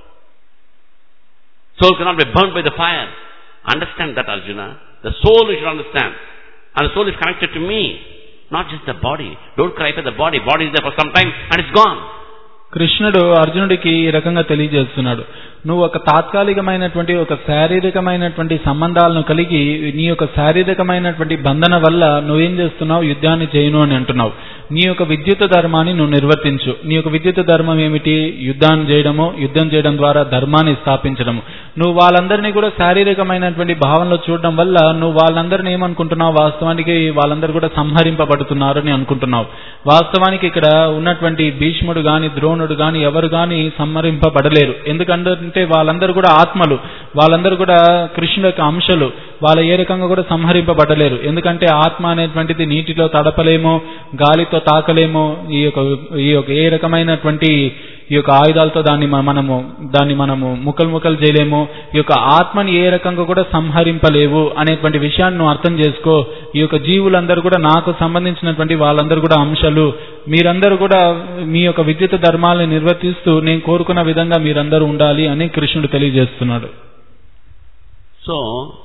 Soul cannot be burnt by the fire. Understand that, Arjuna. The soul you should understand. And the soul is connected to me. Not just the body. Don't cry for the body. Body is there for some time and it's gone. కృష్ణుడు అర్జునుడికి ఈ రకంగా తెలియజేస్తున్నాడు. నువ్వు ఒక తాత్కాలికమైనటువంటి ఒక శారీరకమైనటువంటి సంబంధాలను కలిగి నీ యొక్క శారీరకమైనటువంటి బంధన వల్ల నువ్వేం చేస్తున్నావు, యుద్ధాన్ని చేయను అని అంటున్నావు. నీ యొక్క విద్యుత్ ధర్మాన్ని నువ్వు నిర్వర్తించు. నీ యొక్క విద్యుత్ ధర్మం ఏమిటి? యుద్ధాన్ని చేయడము, యుద్ధం చేయడం ద్వారా ధర్మాన్ని స్థాపించడము. నువ్వు వాళ్ళందరినీ కూడా శారీరకమైనటువంటి భావనలో చూడడం వల్ల నువ్వు వాళ్ళందరినీ ఏమనుకుంటున్నావు, వాస్తవానికి వాళ్ళందరూ కూడా సంహరింపబడుతున్నారు అని అనుకుంటున్నావు. వాస్తవానికి ఇక్కడ ఉన్నటువంటి భీష్ముడు గాని ద్రోణుడు గాని ఎవరు గాని సంహరింపబడలేరు. ఎందుకంటే వాళ్ళందరూ కూడా ఆత్మలు, వాళ్ళందరూ కూడా కృష్ణుడి యొక్క అంశలు. వాళ్ళ ఏ రకంగా కూడా సంహరింపబడలేరు. ఎందుకంటే ఆత్మ అనేటువంటిది నీటిలో తడపలేమో, గాలితో తాకలేమో, ఈ యొక్క ఈ యొక్క ఏ రకమైనటువంటి ఈ యొక్క ఆయుధాలతో దాన్ని మనము దాన్ని మనము ముక్కలు ముక్కలు చేయలేము. ఈ యొక్క ఆత్మని ఏ రకంగా కూడా సంహరింపలేవు అనేటువంటి విషయాన్ని నువ్వు అర్థం చేసుకో. ఈ యొక్క జీవులందరూ కూడా నాకు సంబంధించినటువంటి వాళ్ళందరూ కూడా అంశాలు. మీరందరూ కూడా మీ యొక్క విద్యుత్ ధర్మాలను నిర్వర్తిస్తూ నేను కోరుకున్న విధంగా మీరందరూ ఉండాలి అని కృష్ణుడు తెలియజేస్తున్నాడు. So,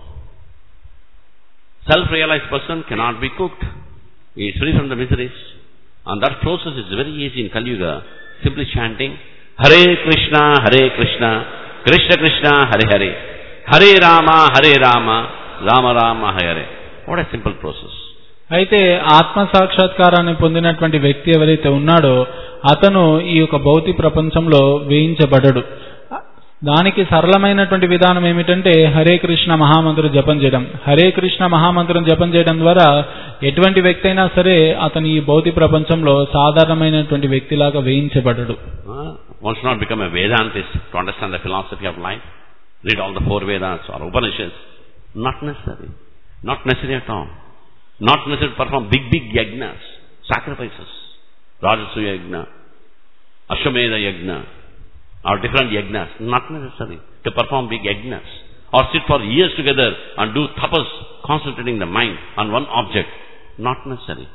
self-realized person cannot be cooked. He is free from the miseries. And that process is very easy in Kali Yuga. Simply chanting, Hare Krishna, Hare Krishna, Krishna Krishna, Hare Hare, Hare Rama, Hare Rama, Rama Rama, Hare Hare. What a simple process. అయితే ఆత్మ సాక్షాత్కారాన్ని పొందినటువంటి వ్యక్తి ఎవరైతే ఉన్నాడో అతను ఈ యొక్క భౌతిక ప్రపంచంలో వేయించబడడు. దానికి సరళమైనటువంటి విధానం ఏమిటంటే హరే కృష్ణ మహామంత్రం జపం చేయడం. హరే కృష్ణ మహామంత్రం జపం చేయడం ద్వారా ఎటువంటి వ్యక్తి అయినా సరే అతను ఈ భౌతిక ప్రపంచంలో సాధారణమైనటువంటి వ్యక్తిలాగా వేయించబడడు. One should not become a Vedantist to understand the philosophy of life. Read all the four Vedas or Upanishads. Not necessary. Not necessary at all. Not necessary to perform big, big yajnas, sacrifices. Rajasuya yajna, Ashwamedha yajna, or different yajnas. Not necessary to perform big yajnas. Or sit for years together and do tapas, concentrating the mind on one object. Not necessary.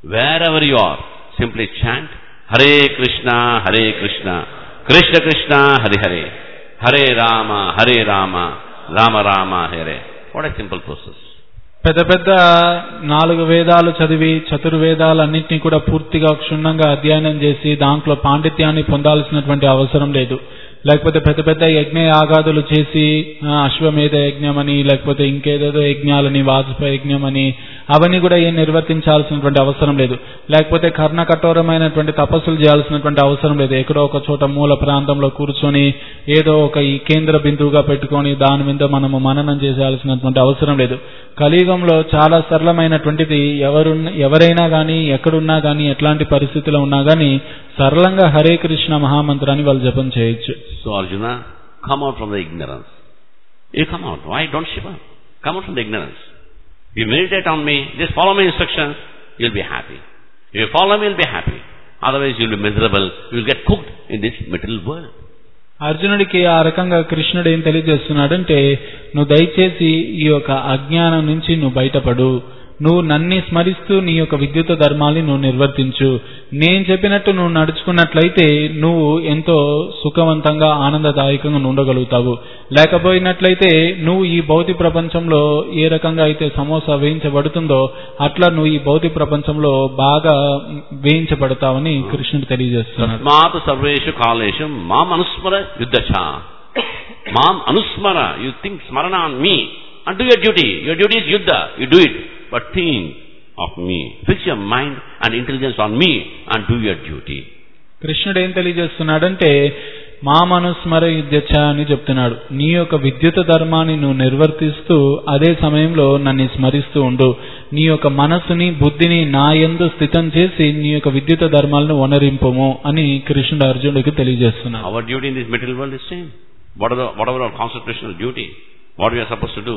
Wherever you are, simply chant Hare Krishna, Hare Krishna, Krishna Krishna, Hare Hare, Hare Rama, Hare Rama, Rama Rama, Hare. What a simple process. పెద్ద పెద్ద నాలుగు వేదాలు చదివి చతుర్వేదాలన్నింటినీ కూడా పూర్తిగా క్షుణ్ణంగా అధ్యయనం చేసి దాంట్లో పాండిత్యాన్ని పొందాల్సినటువంటి అవసరం లేదు. లేకపోతే పెద్ద పెద్ద యజ్ఞ యాగాదులు చేసి అశ్వమేధ యజ్ఞం అని లేకపోతే ఇంకేదేదో యజ్ఞాలని వాజపేయి యజ్ఞం అని అవన్నీ కూడా ఏం నిర్వర్తించాల్సినటువంటి అవసరం లేదు. లేకపోతే కర్ణ కఠోరమైనటువంటి తపస్సులు చేయాల్సినటువంటి అవసరం లేదు. ఎక్కడో ఒక చోట మూల ప్రాంతంలో కూర్చొని ఏదో ఒక ఈ కేంద్ర బిందువుగా పెట్టుకొని దాని మీద మనము మననం చేయాల్సినటువంటి అవసరం లేదు. కలియుగంలో చాలా సరళమైనటువంటిది. ఎవరు ఎవరైనా కానీ ఎక్కడున్నా కానీ ఎట్లాంటి పరిస్థితిలో ఉన్నా కానీ సరళంగా హరే కృష్ణ మహామంత్రాన్ని వాళ్ళు జపం చేయొచ్చు. So Arjuna, come out from the ignorance. You come out. Why don't shiver? Come out from the ignorance. You meditate on me, just follow my instructions, you'll be happy. If you follow me, you'll be happy. Otherwise you'll be miserable, you'll get cooked in this material world. అర్జునుడికి ఆ రకంగా కృష్ణుడు ఏం తెలియజేస్తున్నాడంటే, నువ్వు దయచేసి ఈ యొక్క అజ్ఞానం నుంచి నువ్వు బయటపడు, నువ్వు నన్ను స్మరిస్తూ నీ యొక్క విద్యుత్ ధర్మాన్ని నువ్వు నిర్వర్తించు. నేను చెప్పినట్టు నువ్వు నడుచుకున్నట్లయితే నువ్వు ఎంతో సుఖవంతంగా ఆనందదాయకంగా ఉండగలుగుతావు. లేకపోయినట్లయితే నువ్వు ఈ భౌతిక ప్రపంచంలో ఏ రకంగా అయితే సమోసా వేయించబడుతుందో అట్లా నువ్వు ఈ భౌతిక ప్రపంచంలో బాగా వేయించబడతావని కృష్ణుడు తెలియజేస్తున్నాడు. తస్మాత్ సర్వేషు కాలేషు మాం అనుస్మర యుద్ధచ. మాం అనుస్మర, you think smarana on me and do your duty. Your duty is yuddha, you do it. But think of me. Fix your mind and intelligence on me and do your duty. కృష్ణుడు ఏం తెలియజేస్తున్నాడంటే, మా మనుస్మర యుద్ధచ అని చెప్తున్నాడు. నీ యొక్క విద్యుత్ ధర్మాన్ని నువ్వు నిర్వర్తిస్తూ అదే సమయంలో నన్ను స్మరిస్తూ ఉండు. నీ యొక్క మనస్సుని బుద్ధిని నా యందు స్థితం చేసి నీ యొక్క విద్యుత్ ధర్మాలను వనరింపము అని కృష్ణుడు అర్జునుడికి తెలియజేస్తున్నాడు. Our duty in this material world is same. Whatever, whatever our constitutional duty, what we are supposed to do,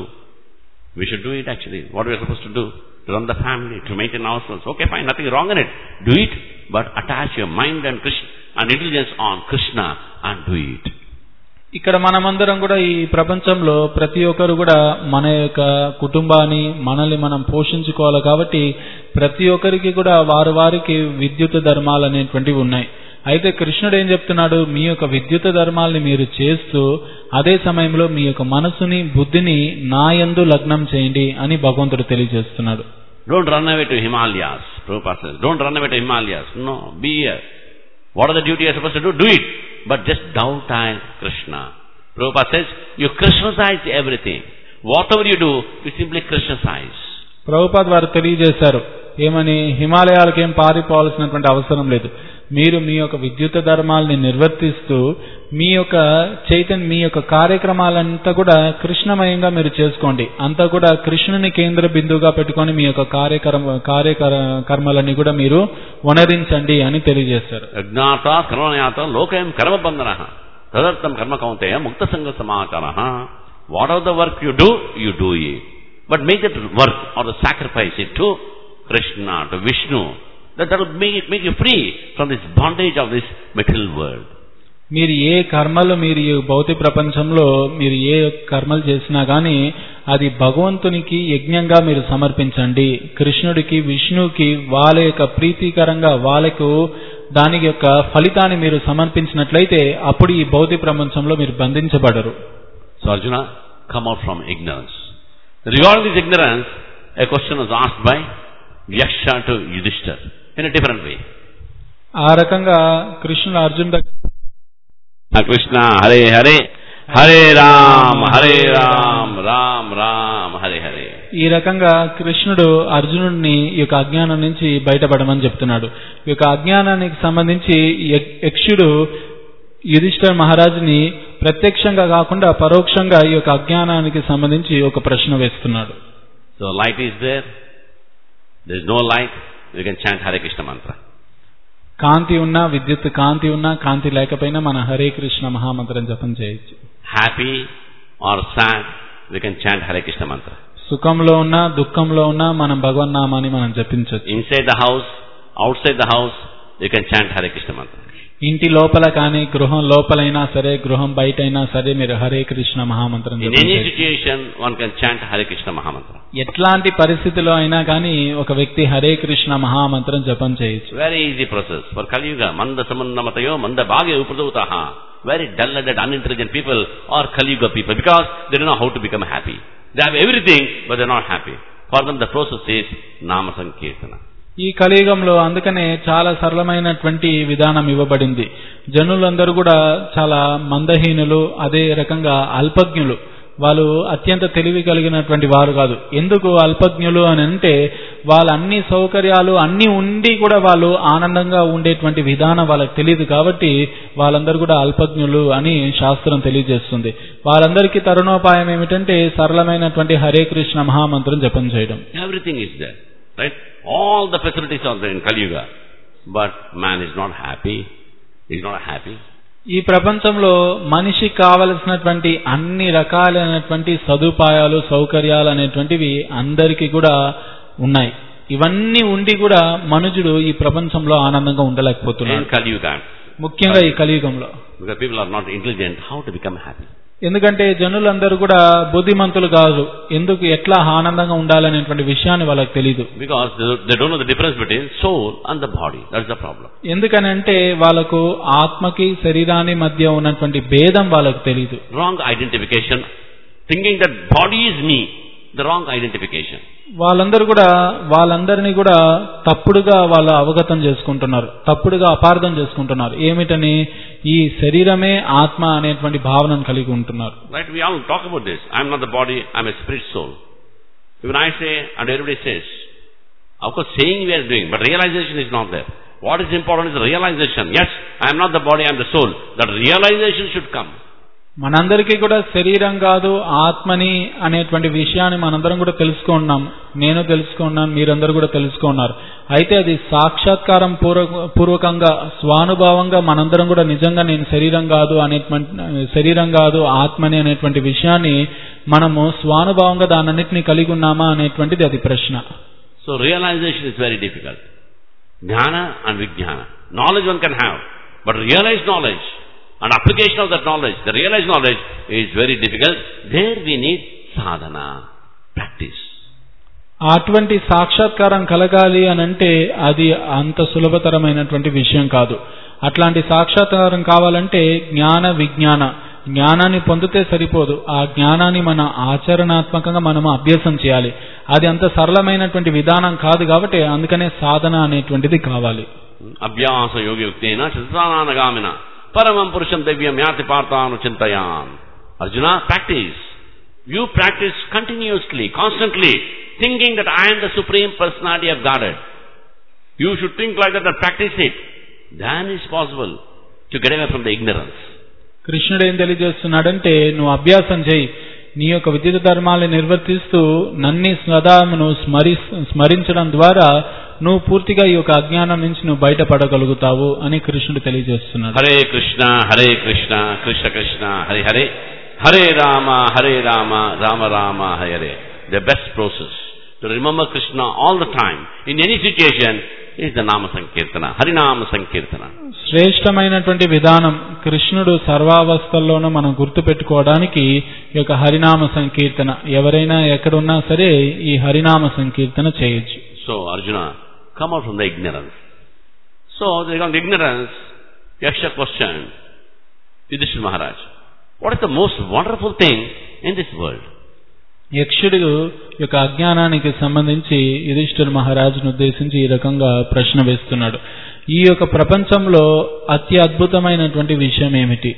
we should do it actually. What we are supposed to do, to run the family, to maintain ourselves. Okay, fine, nothing wrong in it. Do it, but attach your mind and Krishna and intelligence on Krishna and do it. ఇక్కడ మనమందరం కూడా ఈ ప్రపంచంలో ప్రతి ఒక్కరు కూడా మన యొక్క కుటుంబాన్ని మనల్ని మనం పోషించుకోవాలి. కాబట్టి ప్రతి ఒక్కరికి కూడా వారి వారికి విద్యుత్ ధర్మాలు అనేటువంటివి ఉన్నాయి. అయితే కృష్ణుడు ఏం చెప్తున్నాడు, మీ యొక్క విద్యుత్ ధర్మాల్ని మీరు చేస్తూ అదే సమయంలో మీ యొక్క మనసుని బుద్ధిని నా యందు లగ్నం చేయండి అని భగవంతుడు తెలియజేస్తున్నాడు. Don't run away to Himalayas. Prabhupada says, don't run away to Himalayas. No, be here. What are the duty you are supposed to do? Do it. But just downtize Krishna. Prabhupada says, you Krishnasize everything. Whatever you do, you simply Krishnasize. Prabhupad వారు తెలియజేశారు ఏమని, హిమాలయాలకు ఏం పారిపోవాల్సినటువంటి అవసరం లేదు. మీరు మీ యొక్క విద్యుత్ ధర్మాలని నిర్వర్తిస్తూ మీ యొక్క చైతన్య మీ యొక్క కార్యక్రమాలంతా కూడా కృష్ణమయంగా మీరు చేసుకోండి. అంతా కూడా కృష్ణుని కేంద్ర బిందువుగా పెట్టుకొని మీ యొక్క కార్యక్రమ కార్యకర్మలని కూడా మీరు వనరించండి అని తెలియజేస్తారు. అజ్ఞాత కర్మయాత లోకయం కర్మబంధన తదర్థం కర్మ కౌంతేయ ముక్త సంగ సమాచార. What are the work you do, you do it. But make that work are the sacrifice it to Krishna, to Vishnu. That, that will make it make you free from this bondage of this material world. మీరు ఏ కర్మలు మీరు ఈ భౌతిక ప్రపంచంలో మీరు ఏ కర్మలు చేసినా గానీ అది భగవంతునికి యజ్ఞంగా మీరు సమర్పించండి. కృష్ణుడికి విష్ణువుకి వాళ్ళ యొక్క ప్రీతికరంగా వాళ్ళకు దాని యొక్క ఫలితాన్ని మీరు సమర్పించినట్లయితే అప్పుడు ఈ భౌతిక ప్రపంచంలో మీరు బంధించబడరు. So Arjuna, come out from ignorance. Regarding this ignorance, a question was asked by Yaksha to Yudhishthira in a different way. ఆ రకంగా కృష్ణుడు అర్జున్ దగ్గర కృష్ణ హరే హరే హరే రామ్ హరే రామ్ రామ్ రామ్ హరే హరే. ఈ రకంగా కృష్ణుడు అర్జునుడిని ఈ యొక్క అజ్ఞానం నుంచి బయటపడమని చెప్తున్నాడు. ఈ యొక్క అజ్ఞానానికి సంబంధించి యక్షుడు యుధిష్ఠిర మహారాజుని ప్రత్యక్షంగా కాకుండా పరోక్షంగా ఈ యొక్క అజ్ఞానానికి సంబంధించి ఒక ప్రశ్న వేస్తున్నాడు. So light is there. There is no light. You can chant Hare Krishna mantra. కాంతి ఉన్నా విద్యుత్ కాంతి ఉన్నా కాంతి లేకపోయినా మన హరే కృష్ణ మహామంత్రం జపం చేయొచ్చు. Happy or sad, we can chant Hare Krishna mantra. సుఖంలో ఉన్నా దుఃఖంలో ఉన్నా మనం భగవన్నామాన్ని మనం జపించవచ్చు. Inside the house, outside the house, you can chant Hare Krishna mantra. ఇంటి లోపల కానీ గృహం లోపలైనా సరే గృహం బయటైనా సరే మీరు హరే కృష్ణ మహామంత్రం In any situation, one can chant Hare Krishna Mahamantra. ఎట్లాంటి పరిస్థితిలో అయినా కానీ ఒక వ్యక్తి హరే కృష్ణ మహామంత్రం జపం చేయొచ్చు. Very easy process. For Kali Yuga, manda samannamatayo manda bhagya upadutaha. Very dull-headed, unintelligent people are Kali Yuga people because they don't know how to become happy. They have everything, but they are not happy. For them, the process is Nama Sankirtana. ఈ కలియుగంలో అందుకనే చాలా సరళమైనటువంటి విధానం ఇవ్వబడింది. జనులందరూ కూడా చాలా మందహీనులు, అదే రకంగా అల్పజ్ఞులు. వాళ్ళు అత్యంత తెలివి కలిగినటువంటి వారు కాదు. ఎందుకు అల్పజ్ఞులు అని అంటే వాళ్ళ అన్ని సౌకర్యాలు అన్ని ఉండి కూడా వాళ్ళు ఆనందంగా ఉండేటువంటి విధానం వాళ్ళకి తెలియదు కాబట్టి వాళ్ళందరూ కూడా అల్పజ్ఞులు అని శాస్త్రం తెలియజేస్తుంది. వాళ్ళందరికీ తరుణోపాయం ఏమిటంటే సరళమైనటువంటి హరే కృష్ణ మహామంత్రం జపం చేయడం. Everything is there, right? All the facilities are there in Kali Yuga, but man is not happy. He is not happy. ఈ ప్రపంచంలో మనిషికి కావలసినటువంటి అన్ని రకాలైనటువంటి సదుపాయాలు సౌకర్యాలు అనేటువంటివి అందరికీ కూడా ఉన్నాయి. ఇవన్నీ ఉండి కూడా మనుషుడు ఈ ప్రపంచంలో ఆనందంగా ఉండలేకపోతున్నాడు. In Kali Yuga, ముఖ్యంగా ఈ కలియుగంలో. because people are not intelligent, how to become happy? ఎందుకంటే జనులందరూ కూడా బుద్ధిమంతులు కాదు. ఎందుకు ఎట్లా ఆనందంగా ఉండాలనేటువంటి విషయాన్ని వాళ్ళకి తెలియదు. Because they don't know the difference between soul and the body. That's the problem. ఎందుకనంటే వాళ్ళకు ఆత్మకి శరీరాన్ని మధ్య ఉన్నటువంటి భేదం వాళ్ళకు తెలియదు. Wrong identification, thinking that body is me, the wrong identification. వాళ్ళందరూ కూడా వాళ్ళందరినీ కూడా తప్పుడుగా వాళ్ళు అవగతం చేసుకుంటున్నారు, తప్పుడుగా అపార్థం చేసుకుంటున్నారు. ఏమిటని ఈ శరీరమే ఆత్మ అనేటువంటి భావనను కలిగి ఉంటున్నారు. Right, we all talk about this. I am not the body, I am a spirit soul. Even I say and everybody says, of course saying we are doing, but realization is not there. What is important is realization. Yes, I am not the body, I am the soul. That realization should come. మనందరికీ కూడా శరీరం కాదు ఆత్మని అనేటువంటి విషయాన్ని మనందరం కూడా తెలుసుకున్నాం. నేను తెలుసుకున్నాను, మీరందరూ కూడా తెలుసుకున్నారు. అయితే అది సాక్షాత్కారం పూర్వకంగా స్వానుభావంగా మనందరం కూడా నిజంగా నేను శరీరం కాదు అనేటువంటి శరీరం కాదు ఆత్మని అనేటువంటి విషయాన్ని మనము స్వానుభావంగా దానన్నిటిని కలిగి ఉన్నామా అనేటువంటిది అది ప్రశ్న. So realization is very difficult. Jnana and vijnana, knowledge one can have, but realize knowledge and application of that knowledge, the realized knowledge is very difficult. There we need sadhana, practice. అటువంటి సాక్షాత్కారం కలగాలి అని అంటే అది అంత సులభతరమైనటువంటి విషయం కాదు. అట్లాంటి సాక్షాత్కారం కావాలంటే జ్ఞాన విజ్ఞాన జ్ఞానాన్ని పొందితే సరిపోదు. ఆ జ్ఞానాన్ని మన ఆచరణాత్మకంగా మనము అభ్యాసం చేయాలి. అది అంత సరళమైనటువంటి విధానం కాదు కాబట్టి అందుకనే సాధన అనేటువంటిది కావాలి. అభ్యాస యోగయుక్తేన చిత్తానానగామిన Paramam Purusham Devyam Yati Partanu Chintayan. Arjuna, practice. You practice continuously, constantly, thinking that I am the Supreme Personality of Godhead. You should think like that and practice it. Then it's possible to get away from the ignorance. కృష్ణుడు ఏం తెలియజేస్తున్నాడంటే నువ్వు అభ్యాసం చేయి, నీ యొక్క విద్యుత్ ధర్మాలను నిర్వర్తిస్తూ నన్ని సదామును స్మరి స్మరించడం ద్వారా నువ్వు పూర్తిగా ఈ యొక్క అజ్ఞానం నుంచి నువ్వు బయటపడగలుగుతావు అని కృష్ణుడు తెలియజేస్తున్నాడు. Hare Krishna Hare Krishna Krishna Krishna Hare Hare, Hare Rama Hare Rama Rama Rama Hare Hare. The best process to remember Krishna all the time in any situation is the Nama Sankirtana, Harinama Sankirtana. శ్రేష్టమైనటువంటి విధానం కృష్ణుడు సర్వావస్థల్లోనూ మనం గుర్తు పెట్టుకోవడానికి ఈ యొక్క హరినామ సంకీర్తన. ఎవరైనా ఎక్కడున్నా సరే ఈ హరినామ సంకీర్తన చేయొచ్చు. So Arjuna, come out from the ignorance. So regarding the ignorance, Yaksha questioned Yudhishthira Maharaj, what is the most wonderful thing in this world? యక్షుడు యొక్క అజ్ఞానానికి సంబంధించి యుధిష్ఠిర మహారాజును ఉద్దేశించి ఈ రకంగా ప్రశ్న వేస్తున్నాడు. ఈ యొక్క ప్రపంచంలో అతి అద్భుతమైనటువంటి విషయం ఏమిటి?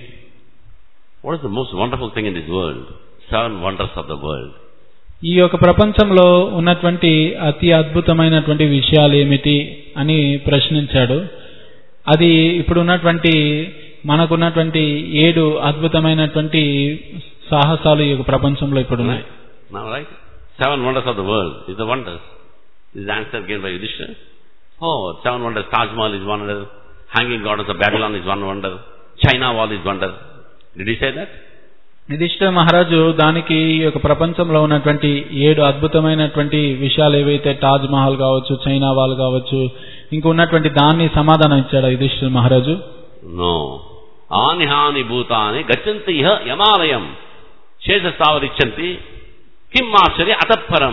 What is the most wonderful thing in this world? Seven wonders of the world. ఈ యొక్క ప్రపంచంలో ఉన్నటువంటి అతి అద్భుతమైనటువంటి విషయాలు ఏమిటి అని ప్రశ్నించాడు. అది ఇప్పుడు ఉన్నటువంటి మనకున్నటువంటి ఏడు అద్భుతమైనటువంటి సాహసాలు ఈ యొక్క ప్రపంచంలో ఇప్పుడు ఉన్నాయి. Now, right? Seven wonders of the world is the wonders. This is the answer given by Yudhishthira. Oh, seven wonders. Taj Mahal is one wonder. Hanging Gardens of Babylon is one wonder. China Wall is wonder. Did he say that? Yudhishthira మహారాజు దానికి ఈ యొక్క ప్రపంచంలో ఉన్నటువంటి ఏడు అద్భుతమైనటువంటి విషయాలు ఏవైతే తాజ్ మహల్ కావచ్చు, చైనా వాల్ కావచ్చు, ఇంకా ఉన్నటువంటి దాన్ని సమాధానం ఇచ్చాడు యుధిష్ఠిర మహారాజు. నో ఆని హాని భూతాని గచ్చంతి ఇహ యమాలయం శేషస్తావరిచ్చంతి కిం ఆశ్చర్య అతఃపరం.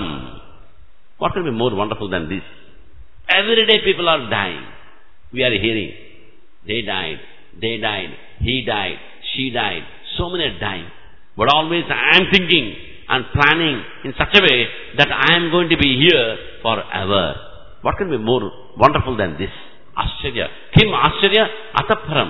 What can be more wonderful then this? Every day people are dying. We are hearing. They died. They died. He died. She died. So many are dying. But always I am thinking and planning in such a way that I am going to be here forever. What can be more wonderful than this? Ashcharya. Kim Ashcharya Atapharam.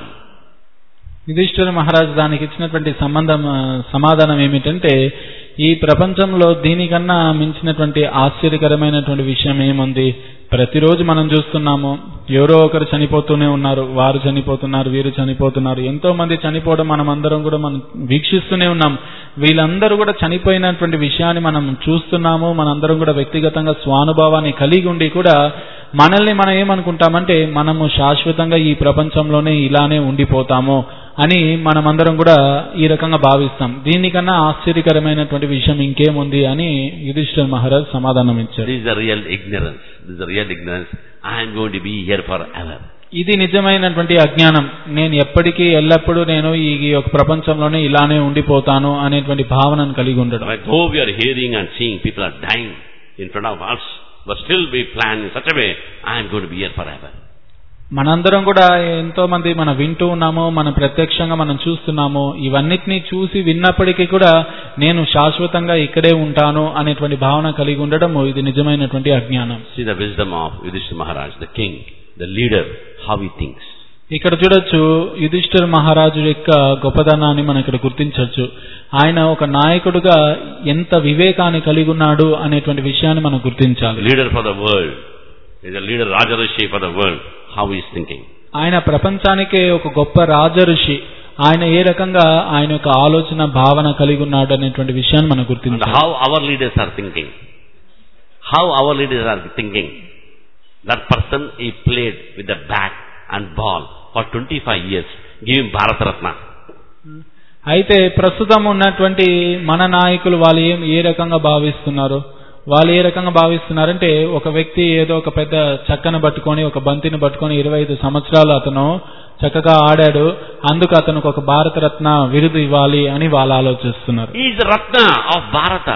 Yudhishthira మహారాజు దానికి ఇచ్చినటువంటి సంబంధం సమాధానం ఏమిటంటే, ఈ ప్రపంచంలో దీనికన్నా మించినటువంటి ఆశ్చర్యకరమైనటువంటి విషయం ఏముంది? ప్రతిరోజు మనం చూస్తున్నాము, ఎవరో ఒకరు చనిపోతూనే ఉన్నారు, వారు చనిపోతున్నారు, వీరు చనిపోతున్నారు, ఎంతో మంది చనిపోవడం మనం అందరం కూడా మనం వీక్షిస్తూనే ఉన్నాం. వీళ్ళందరూ కూడా చనిపోయినటువంటి విషయాన్ని మనం చూస్తున్నాము. మనందరం కూడా వ్యక్తిగతంగా స్వానుభవాన్ని కలిగి ఉండి కూడా మనల్ని మనం ఏమనుకుంటామంటే, మనము శాశ్వతంగా ఈ ప్రపంచంలోనే ఇలానే ఉండిపోతాము అని మనమందరం కూడా ఈ రకంగా భావిస్తాం. దీనికన్నా ఆశ్చర్యకరమైనటువంటి విషయం ఇంకేముంది అని యుధిష్ఠిర మహారాజ్ సమాధానం ఇచ్చారు. This is the real ignorance. This is the real ignorance. I am going to be here forever. ఇది నిజమైనటువంటి అజ్ఞానం. నేను ఎప్పటికీ ఎల్లప్పుడూ నేను ఈ యొక్క ప్రపంచంలోనే ఇలానే ఉండిపోతాను అనేటువంటి భావనను కలిగి ఉండడం. Though we are hearing and seeing people are dying in front of us, but still we plan in such a way, I am going to be here forever. మనందరం కూడా ఎంతో మంది మనం వింటూ ఉన్నాము, మనం ప్రత్యక్షంగా మనం చూస్తున్నాము. ఇవన్నిటినీ చూసి విన్నప్పటికీ కూడా నేను శాశ్వతంగా ఇక్కడే ఉంటాను అనేటువంటి భావన కలిగి ఉండడం ఇది నిజమైనటువంటి అజ్ఞానం. See the wisdom of Yudhishthira Maharaj, the king, the leader, how he thinks. ఇక్కడ చూడొచ్చు యుధిష్ఠిర మహారాజు యొక్క గొప్పదనాన్ని మనం ఇక్కడ గుర్తించవచ్చు. ఆయన ఒక నాయకుడుగా ఎంత వివేకాన్ని కలిగి ఉన్నాడు అనేటువంటి విషయాన్ని మనం గుర్తించాలి. Leader for the world, is a leader Rajarishi for the world. How he is thinking. ఆయన ప్రపంచానికే ఒక గొప్ప రాజఋషి. ఆయన ఏ రకంగా ఆయన యొక్క ఆలోచన భావన కలిగి ఉన్నాడు అనేటువంటి విషయాన్ని మనం గుర్తించాలి. How our leaders are thinking. How our leaders are thinking. That person he played with the bat and ball for twenty-five years. Give him Bharat Ratna. అయితే ప్రస్తుతం ఉన్నటువంటి మన నాయకులు వాళ్ళు ఏం ఏ రకంగా భావిస్తున్నారు? వాళ్ళు ఏ రకంగా భావిస్తున్నారంటే, ఒక వ్యక్తి ఏదో ఒక పెద్ద చక్కను పట్టుకొని ఒక బంతిని పట్టుకొని ఇరవై ఐదు సంవత్సరాలు అతను చక్కగా ఆడాడు, అందుకు అతనికి ఒక భారతరత్న విరుదు ఇవ్వాలి అని వాళ్ళు ఆలోచిస్తున్నారు. Is Ratna of Bharat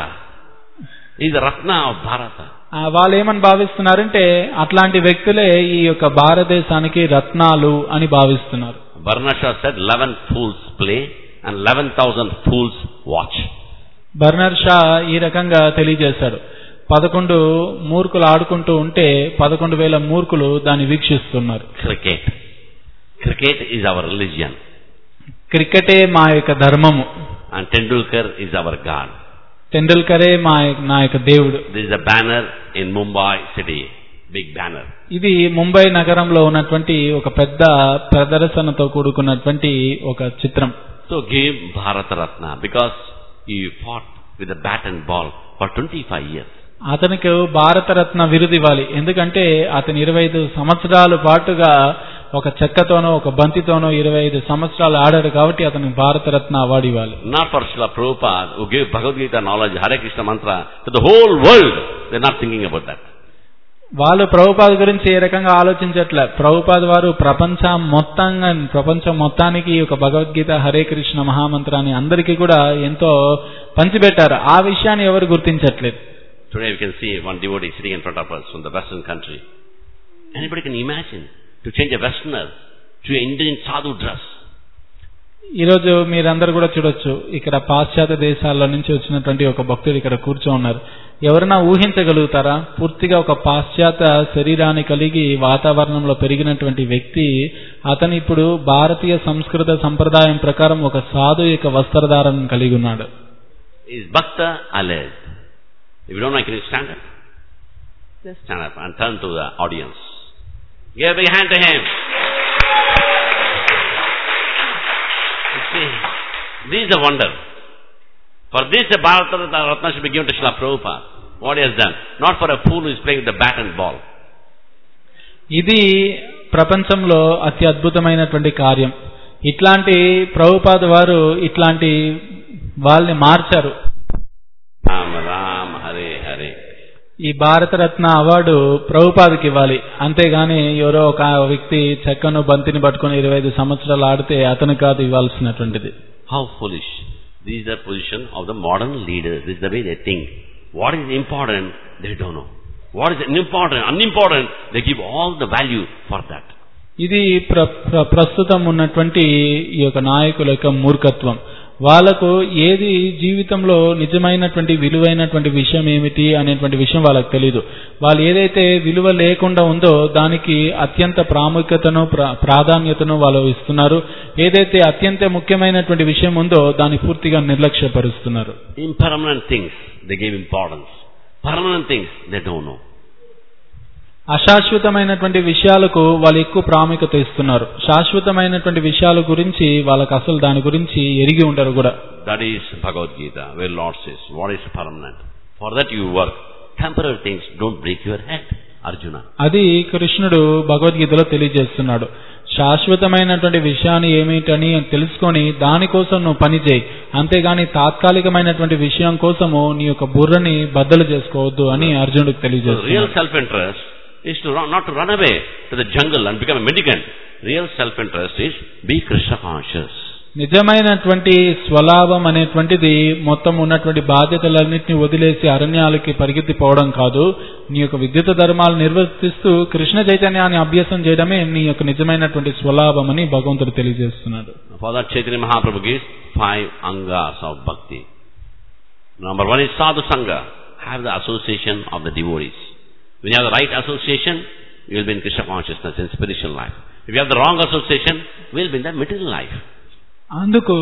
is Ratna of Bharat వాళ్ళు ఏమని భావిస్తున్నారంటే, అట్లాంటి వ్యక్తులే ఈ యొక్క భారతదేశానికి రత్నాలు అని భావిస్తున్నారు. Bernard Shaw said eleven fools play and eleven thousand fools watch. Bernard Shaw ఈ రకంగా తెలియజేశాడు, పదకొండు మూర్ఖులు ఆడుకుంటూ ఉంటే పదకొండు వేల మూర్ఖులు దాన్ని వీక్షిస్తున్నారు. Cricket cricket is our religion. క్రికెటే మా యొక్క ధర్మము. And Tendulkar is our god. టెండూల్కరే మా నా యొక్క దేవుడు. This is a banner in Mumbai city, big banner. ఇది ముంబై నగరంలో ఉన్నటువంటి ఒక పెద్ద ప్రదర్శనతో కూడుకున్నటువంటి ఒక చిత్రం. So give Bharat Ratna because he fought with the bat and ball for twenty-five years. అతనికి భారతరత్న విరుదు ఇవ్వాలి, ఎందుకంటే అతను ఇరవై ఐదు సంవత్సరాల పాటుగా ఒక చెక్కతోనో ఒక బంతితోనో ఇరవై ఐదు సంవత్సరాలు ఆడాడు కాబట్టి అతనికి భారతరత్న అవార్డు ఇవ్వాలి. Not for Srila Prabhupada who gave Bhagavad Gita knowledge, Hare Krishna mantra to the whole world. They are not thinking about that. వాళ్ళు ప్రభుపాద గురించి ఏ రకంగా ఆలోచించట్లే. ప్రభుపాద వారు ప్రపంచం మొత్తంగా ప్రపంచం మొత్తానికి ఒక భగవద్గీత హరే కృష్ణ మహామంత్రాన్ని అందరికీ కూడా ఎంతో పంచిపెట్టారు. ఆ విషయాన్ని ఎవరు గుర్తించట్లేదు. Today we can see one devotee sitting in front of us from the Western country. Anybody can imagine to change a Westerner to an Indian sadhu dress. ఈరోజు మీరందరూ కూడా చూడొచ్చు, ఇక్కడ పాశ్చాత్య దేశాల నుంచి వచ్చినటువంటి ఒక భక్తుడు ఇక్కడ కూర్చో ఉన్నారు. ఎవరైనా ఊహించగలుగుతారా? పూర్తిగా ఒక పాశ్చాత్య శరీరాన్ని కలిగి వాతావరణంలో పెరిగినటువంటి వ్యక్తి అతను ఇప్పుడు భారతీయ సంస్కృత సంప్రదాయం ప్రకారం ఒక సాధు యొక్క వస్త్రధారణను కలిగి ఉన్నాడు. Is Bhakta alleged? If you don't know, can you stand up? Just stand up and turn to the audience. Give a big hand to him. You see, this is a wonder. For this, a Bharata Ratna should be given to Srila Prabhupada. What he has done. Not for a fool who is playing with the bat and ball. ఇది ప్రపంచంలో అతి అద్భుతమైనటువంటి కార్యం. ఇట్లాంటి ప్రభుపాద వారు ఇట్లాంటి వాళ్ళని మార్చారు. Ram Ram Hare Hare. ఈ భారతరత్న అవార్డు ప్రభుపాదకి ఇవ్వాలి, అంతేగాని ఎవరో ఒక వ్యక్తి చెక్కను బంతిని పట్టుకుని ఇరవై ఐదు సంవత్సరాలు ఆడితే అతను కాదు ఇవ్వాల్సినటువంటిది. How foolish. This is the position of the modern leaders. This is the way they think. What is important, they don't know. What is important, unimportant, they give all the value for that. ఇది ప్ర ప్రస్తుతం ఉన్నటువంటి ఈ యొక్క నాయకుల యొక్క మూర్ఖత్వం. వాళ్ళకు ఏది జీవితంలో నిజమైనటువంటి విలువైనటువంటి విషయం ఏమిటి అనేటువంటి విషయం వాళ్ళకి తెలియదు. వాళ్ళు ఏదైతే విలువ లేకుండా ఉందో దానికి అత్యంత ప్రాముఖ్యతను ప్రాధాన్యతను వాళ్ళు ఇస్తున్నారు. ఏదైతే అత్యంత ముఖ్యమైనటువంటి విషయం ఉందో దాన్ని పూర్తిగా నిర్లక్ష్యపరుస్తున్నారు. Impermanent things they give importance. Permanent things they don't know. అశాశ్వతమైనటువంటి విషయాలకు వాళ్ళు ఎక్కువ ప్రాముఖ్యత ఇస్తున్నారు. శాశ్వతమైనటువంటి విషయాల గురించి వాళ్ళకి అసలు దాని గురించి ఎరిగి ఉండరు కూడా. That is Bhagavad Gita, where Lord says, what is permanent? For that you work. Temporary things don't break your head, Arjuna. అది కృష్ణుడు భగవద్గీతలో తెలియజేస్తున్నాడు. శాశ్వతమైనటువంటి విషయాన్ని ఏమిటని తెలుసుకొని దానికోసం నువ్వు పని చేయి, అంతేగాని తాత్కాలికమైనటువంటి విషయం కోసము నీ యొక్క బుర్రని బద్దలు చేసుకోవద్దు అని అర్జునుడికి తెలియజేస్తున్నాడు. Real self-interest is to run, not to run away to the jungle and become a mendicant. Real self-interest is be Krishna conscious. నిజమైనటువంటి స్వలాభం అనేటువంటిది మొత్తం ఉన్నటువంటి బాధ్యతలన్నింటినీ వదిలేసి అరణ్యాలకి పరిగెత్తిపోవడం కాదు. నీ యొక్క విద్యుత్ ధర్మాలు నిర్వర్తిస్తూ కృష్ణ చైతన్యాన్ని అభ్యాసం చేయడమే నీ యొక్క నిజమైనటువంటి స్వలాభం అని భగవంతుడు తెలియజేస్తున్నాడు. For that Chaitanya Mahaprabhu gives five angas of bhakti. Number one is sadhu sangha. Have the association of the devotees. When you have the right association, you will be in Krishna consciousness in spiritual life. If you have the wrong association, you will be in the material life. అందుకు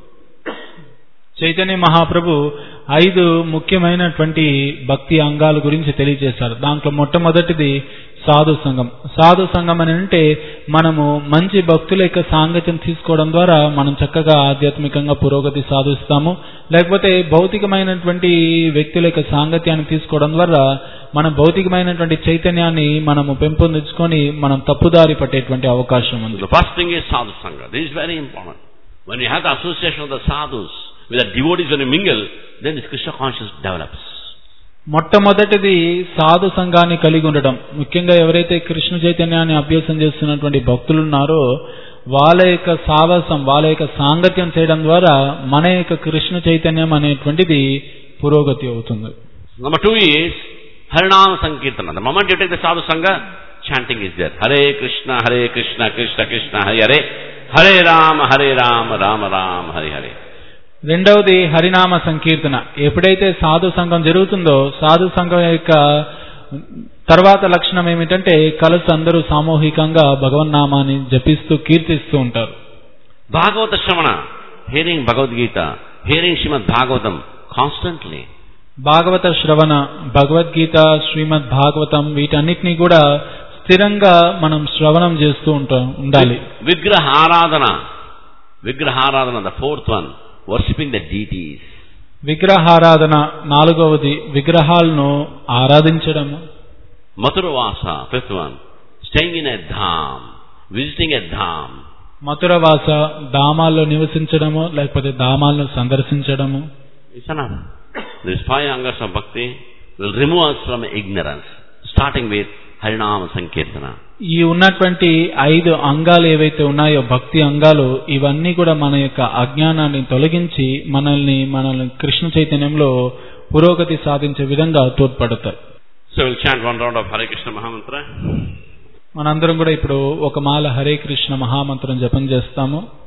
చైతన్య మహాప్రభు ఐదు ముఖ్యమైనటువంటి భక్తి అంగాల గురించి తెలియజేశారు. దాంట్లో మొట్టమొదటిది సాధు సంఘం. సాధు సంఘం అని అంటే మనము మంచి భక్తుల యొక్క సాంగత్యం తీసుకోవడం ద్వారా మనం చక్కగా ఆధ్యాత్మికంగా పురోగతి సాధిస్తాము. లేకపోతే భౌతికమైనటువంటి వ్యక్తుల యొక్క సాంగత్యాన్ని తీసుకోవడం ద్వారా మనం భౌతికమైనటువంటి చైతన్యాన్ని మనము పెంపొందించుకొని మనం తప్పుదారి పట్టేటువంటి అవకాశం ఉంది. The first thing is sadhu sangha. This is very important. When you have the association of the sadhus with the devotees, when you mingle, then this Krishna consciousness develops. మొట్టమొదటిది సాధు సంఘాన్ని కలిగి ఉండడం. ముఖ్యంగా ఎవరైతే కృష్ణ చైతన్యాన్ని అభ్యాసం చేస్తున్నటువంటి భక్తులు ఉన్నారో వాళ్ళ యొక్క సావాసం, వాళ్ళ యొక్క సాంగత్యం చేయడం ద్వారా మన యొక్క కృష్ణ చైతన్యం అనేటువంటిది పురోగతి అవుతుంది. Number two is Harinama Sankirtana. The moment you take the sadhu sangha, chanting is there. Hare Krishna, Hare Krishna, Krishna Krishna, Hare Hare, Hare Rama, Hare Rama, Rama Rama, Hare Hare. రెండవది హరినామ సంకీర్తన. ఎప్పుడైతే సాధు సంఘం జరుగుతుందో సాధు సంఘం యొక్క తర్వాత లక్షణం ఏమిటంటే కలిసి అందరూ సామూహికంగా భగవన్నామాన్ని జపిస్తూ కీర్తిస్తూ ఉంటారు. భాగవత శ్రవణ, hearing Bhagavad Gita, hearing Srimad Bhagavatam constantly. భాగవత శ్రవణ, భగవద్గీత, శ్రీమద్ భాగవతం వీటన్నిటినీ కూడా స్థిరంగా మనం శ్రవణం చేస్తూ ఉంటాం ఉండాలి. విగ్రహారాధన, విగ్రహారాధన the fourth one, worshipping the deities. విగ్రహారాధన నాలుగవది, విగ్రహాలను ఆరాధించడం. మధురవాస fifth one, staying in a dham, visiting a dham. మధురవాస ధామాల్లో నివసించడము లేకపోతే ధామాలను సందర్శించడము. It's another. These five angas of bhakti will remove us from ignorance, starting with Harinama Sankirtana. ఈ ఉన్నటువంటి ఐదు అంగాలు ఏవైతే ఉన్నాయో భక్తి అంగాలు, ఇవన్నీ కూడా మన యొక్క అజ్ఞానాన్ని తొలగించి మనల్ని మనల్ని కృష్ణ చైతన్యంలో పురోగతి సాధించే విధంగా తోడ్పడతాయి. So we'll chant one round of Hare Krishna Mahamantra. మనందరం కూడా ఇప్పుడు ఒక మాల హరే కృష్ణ మహామంత్రం జపం చేస్తాము.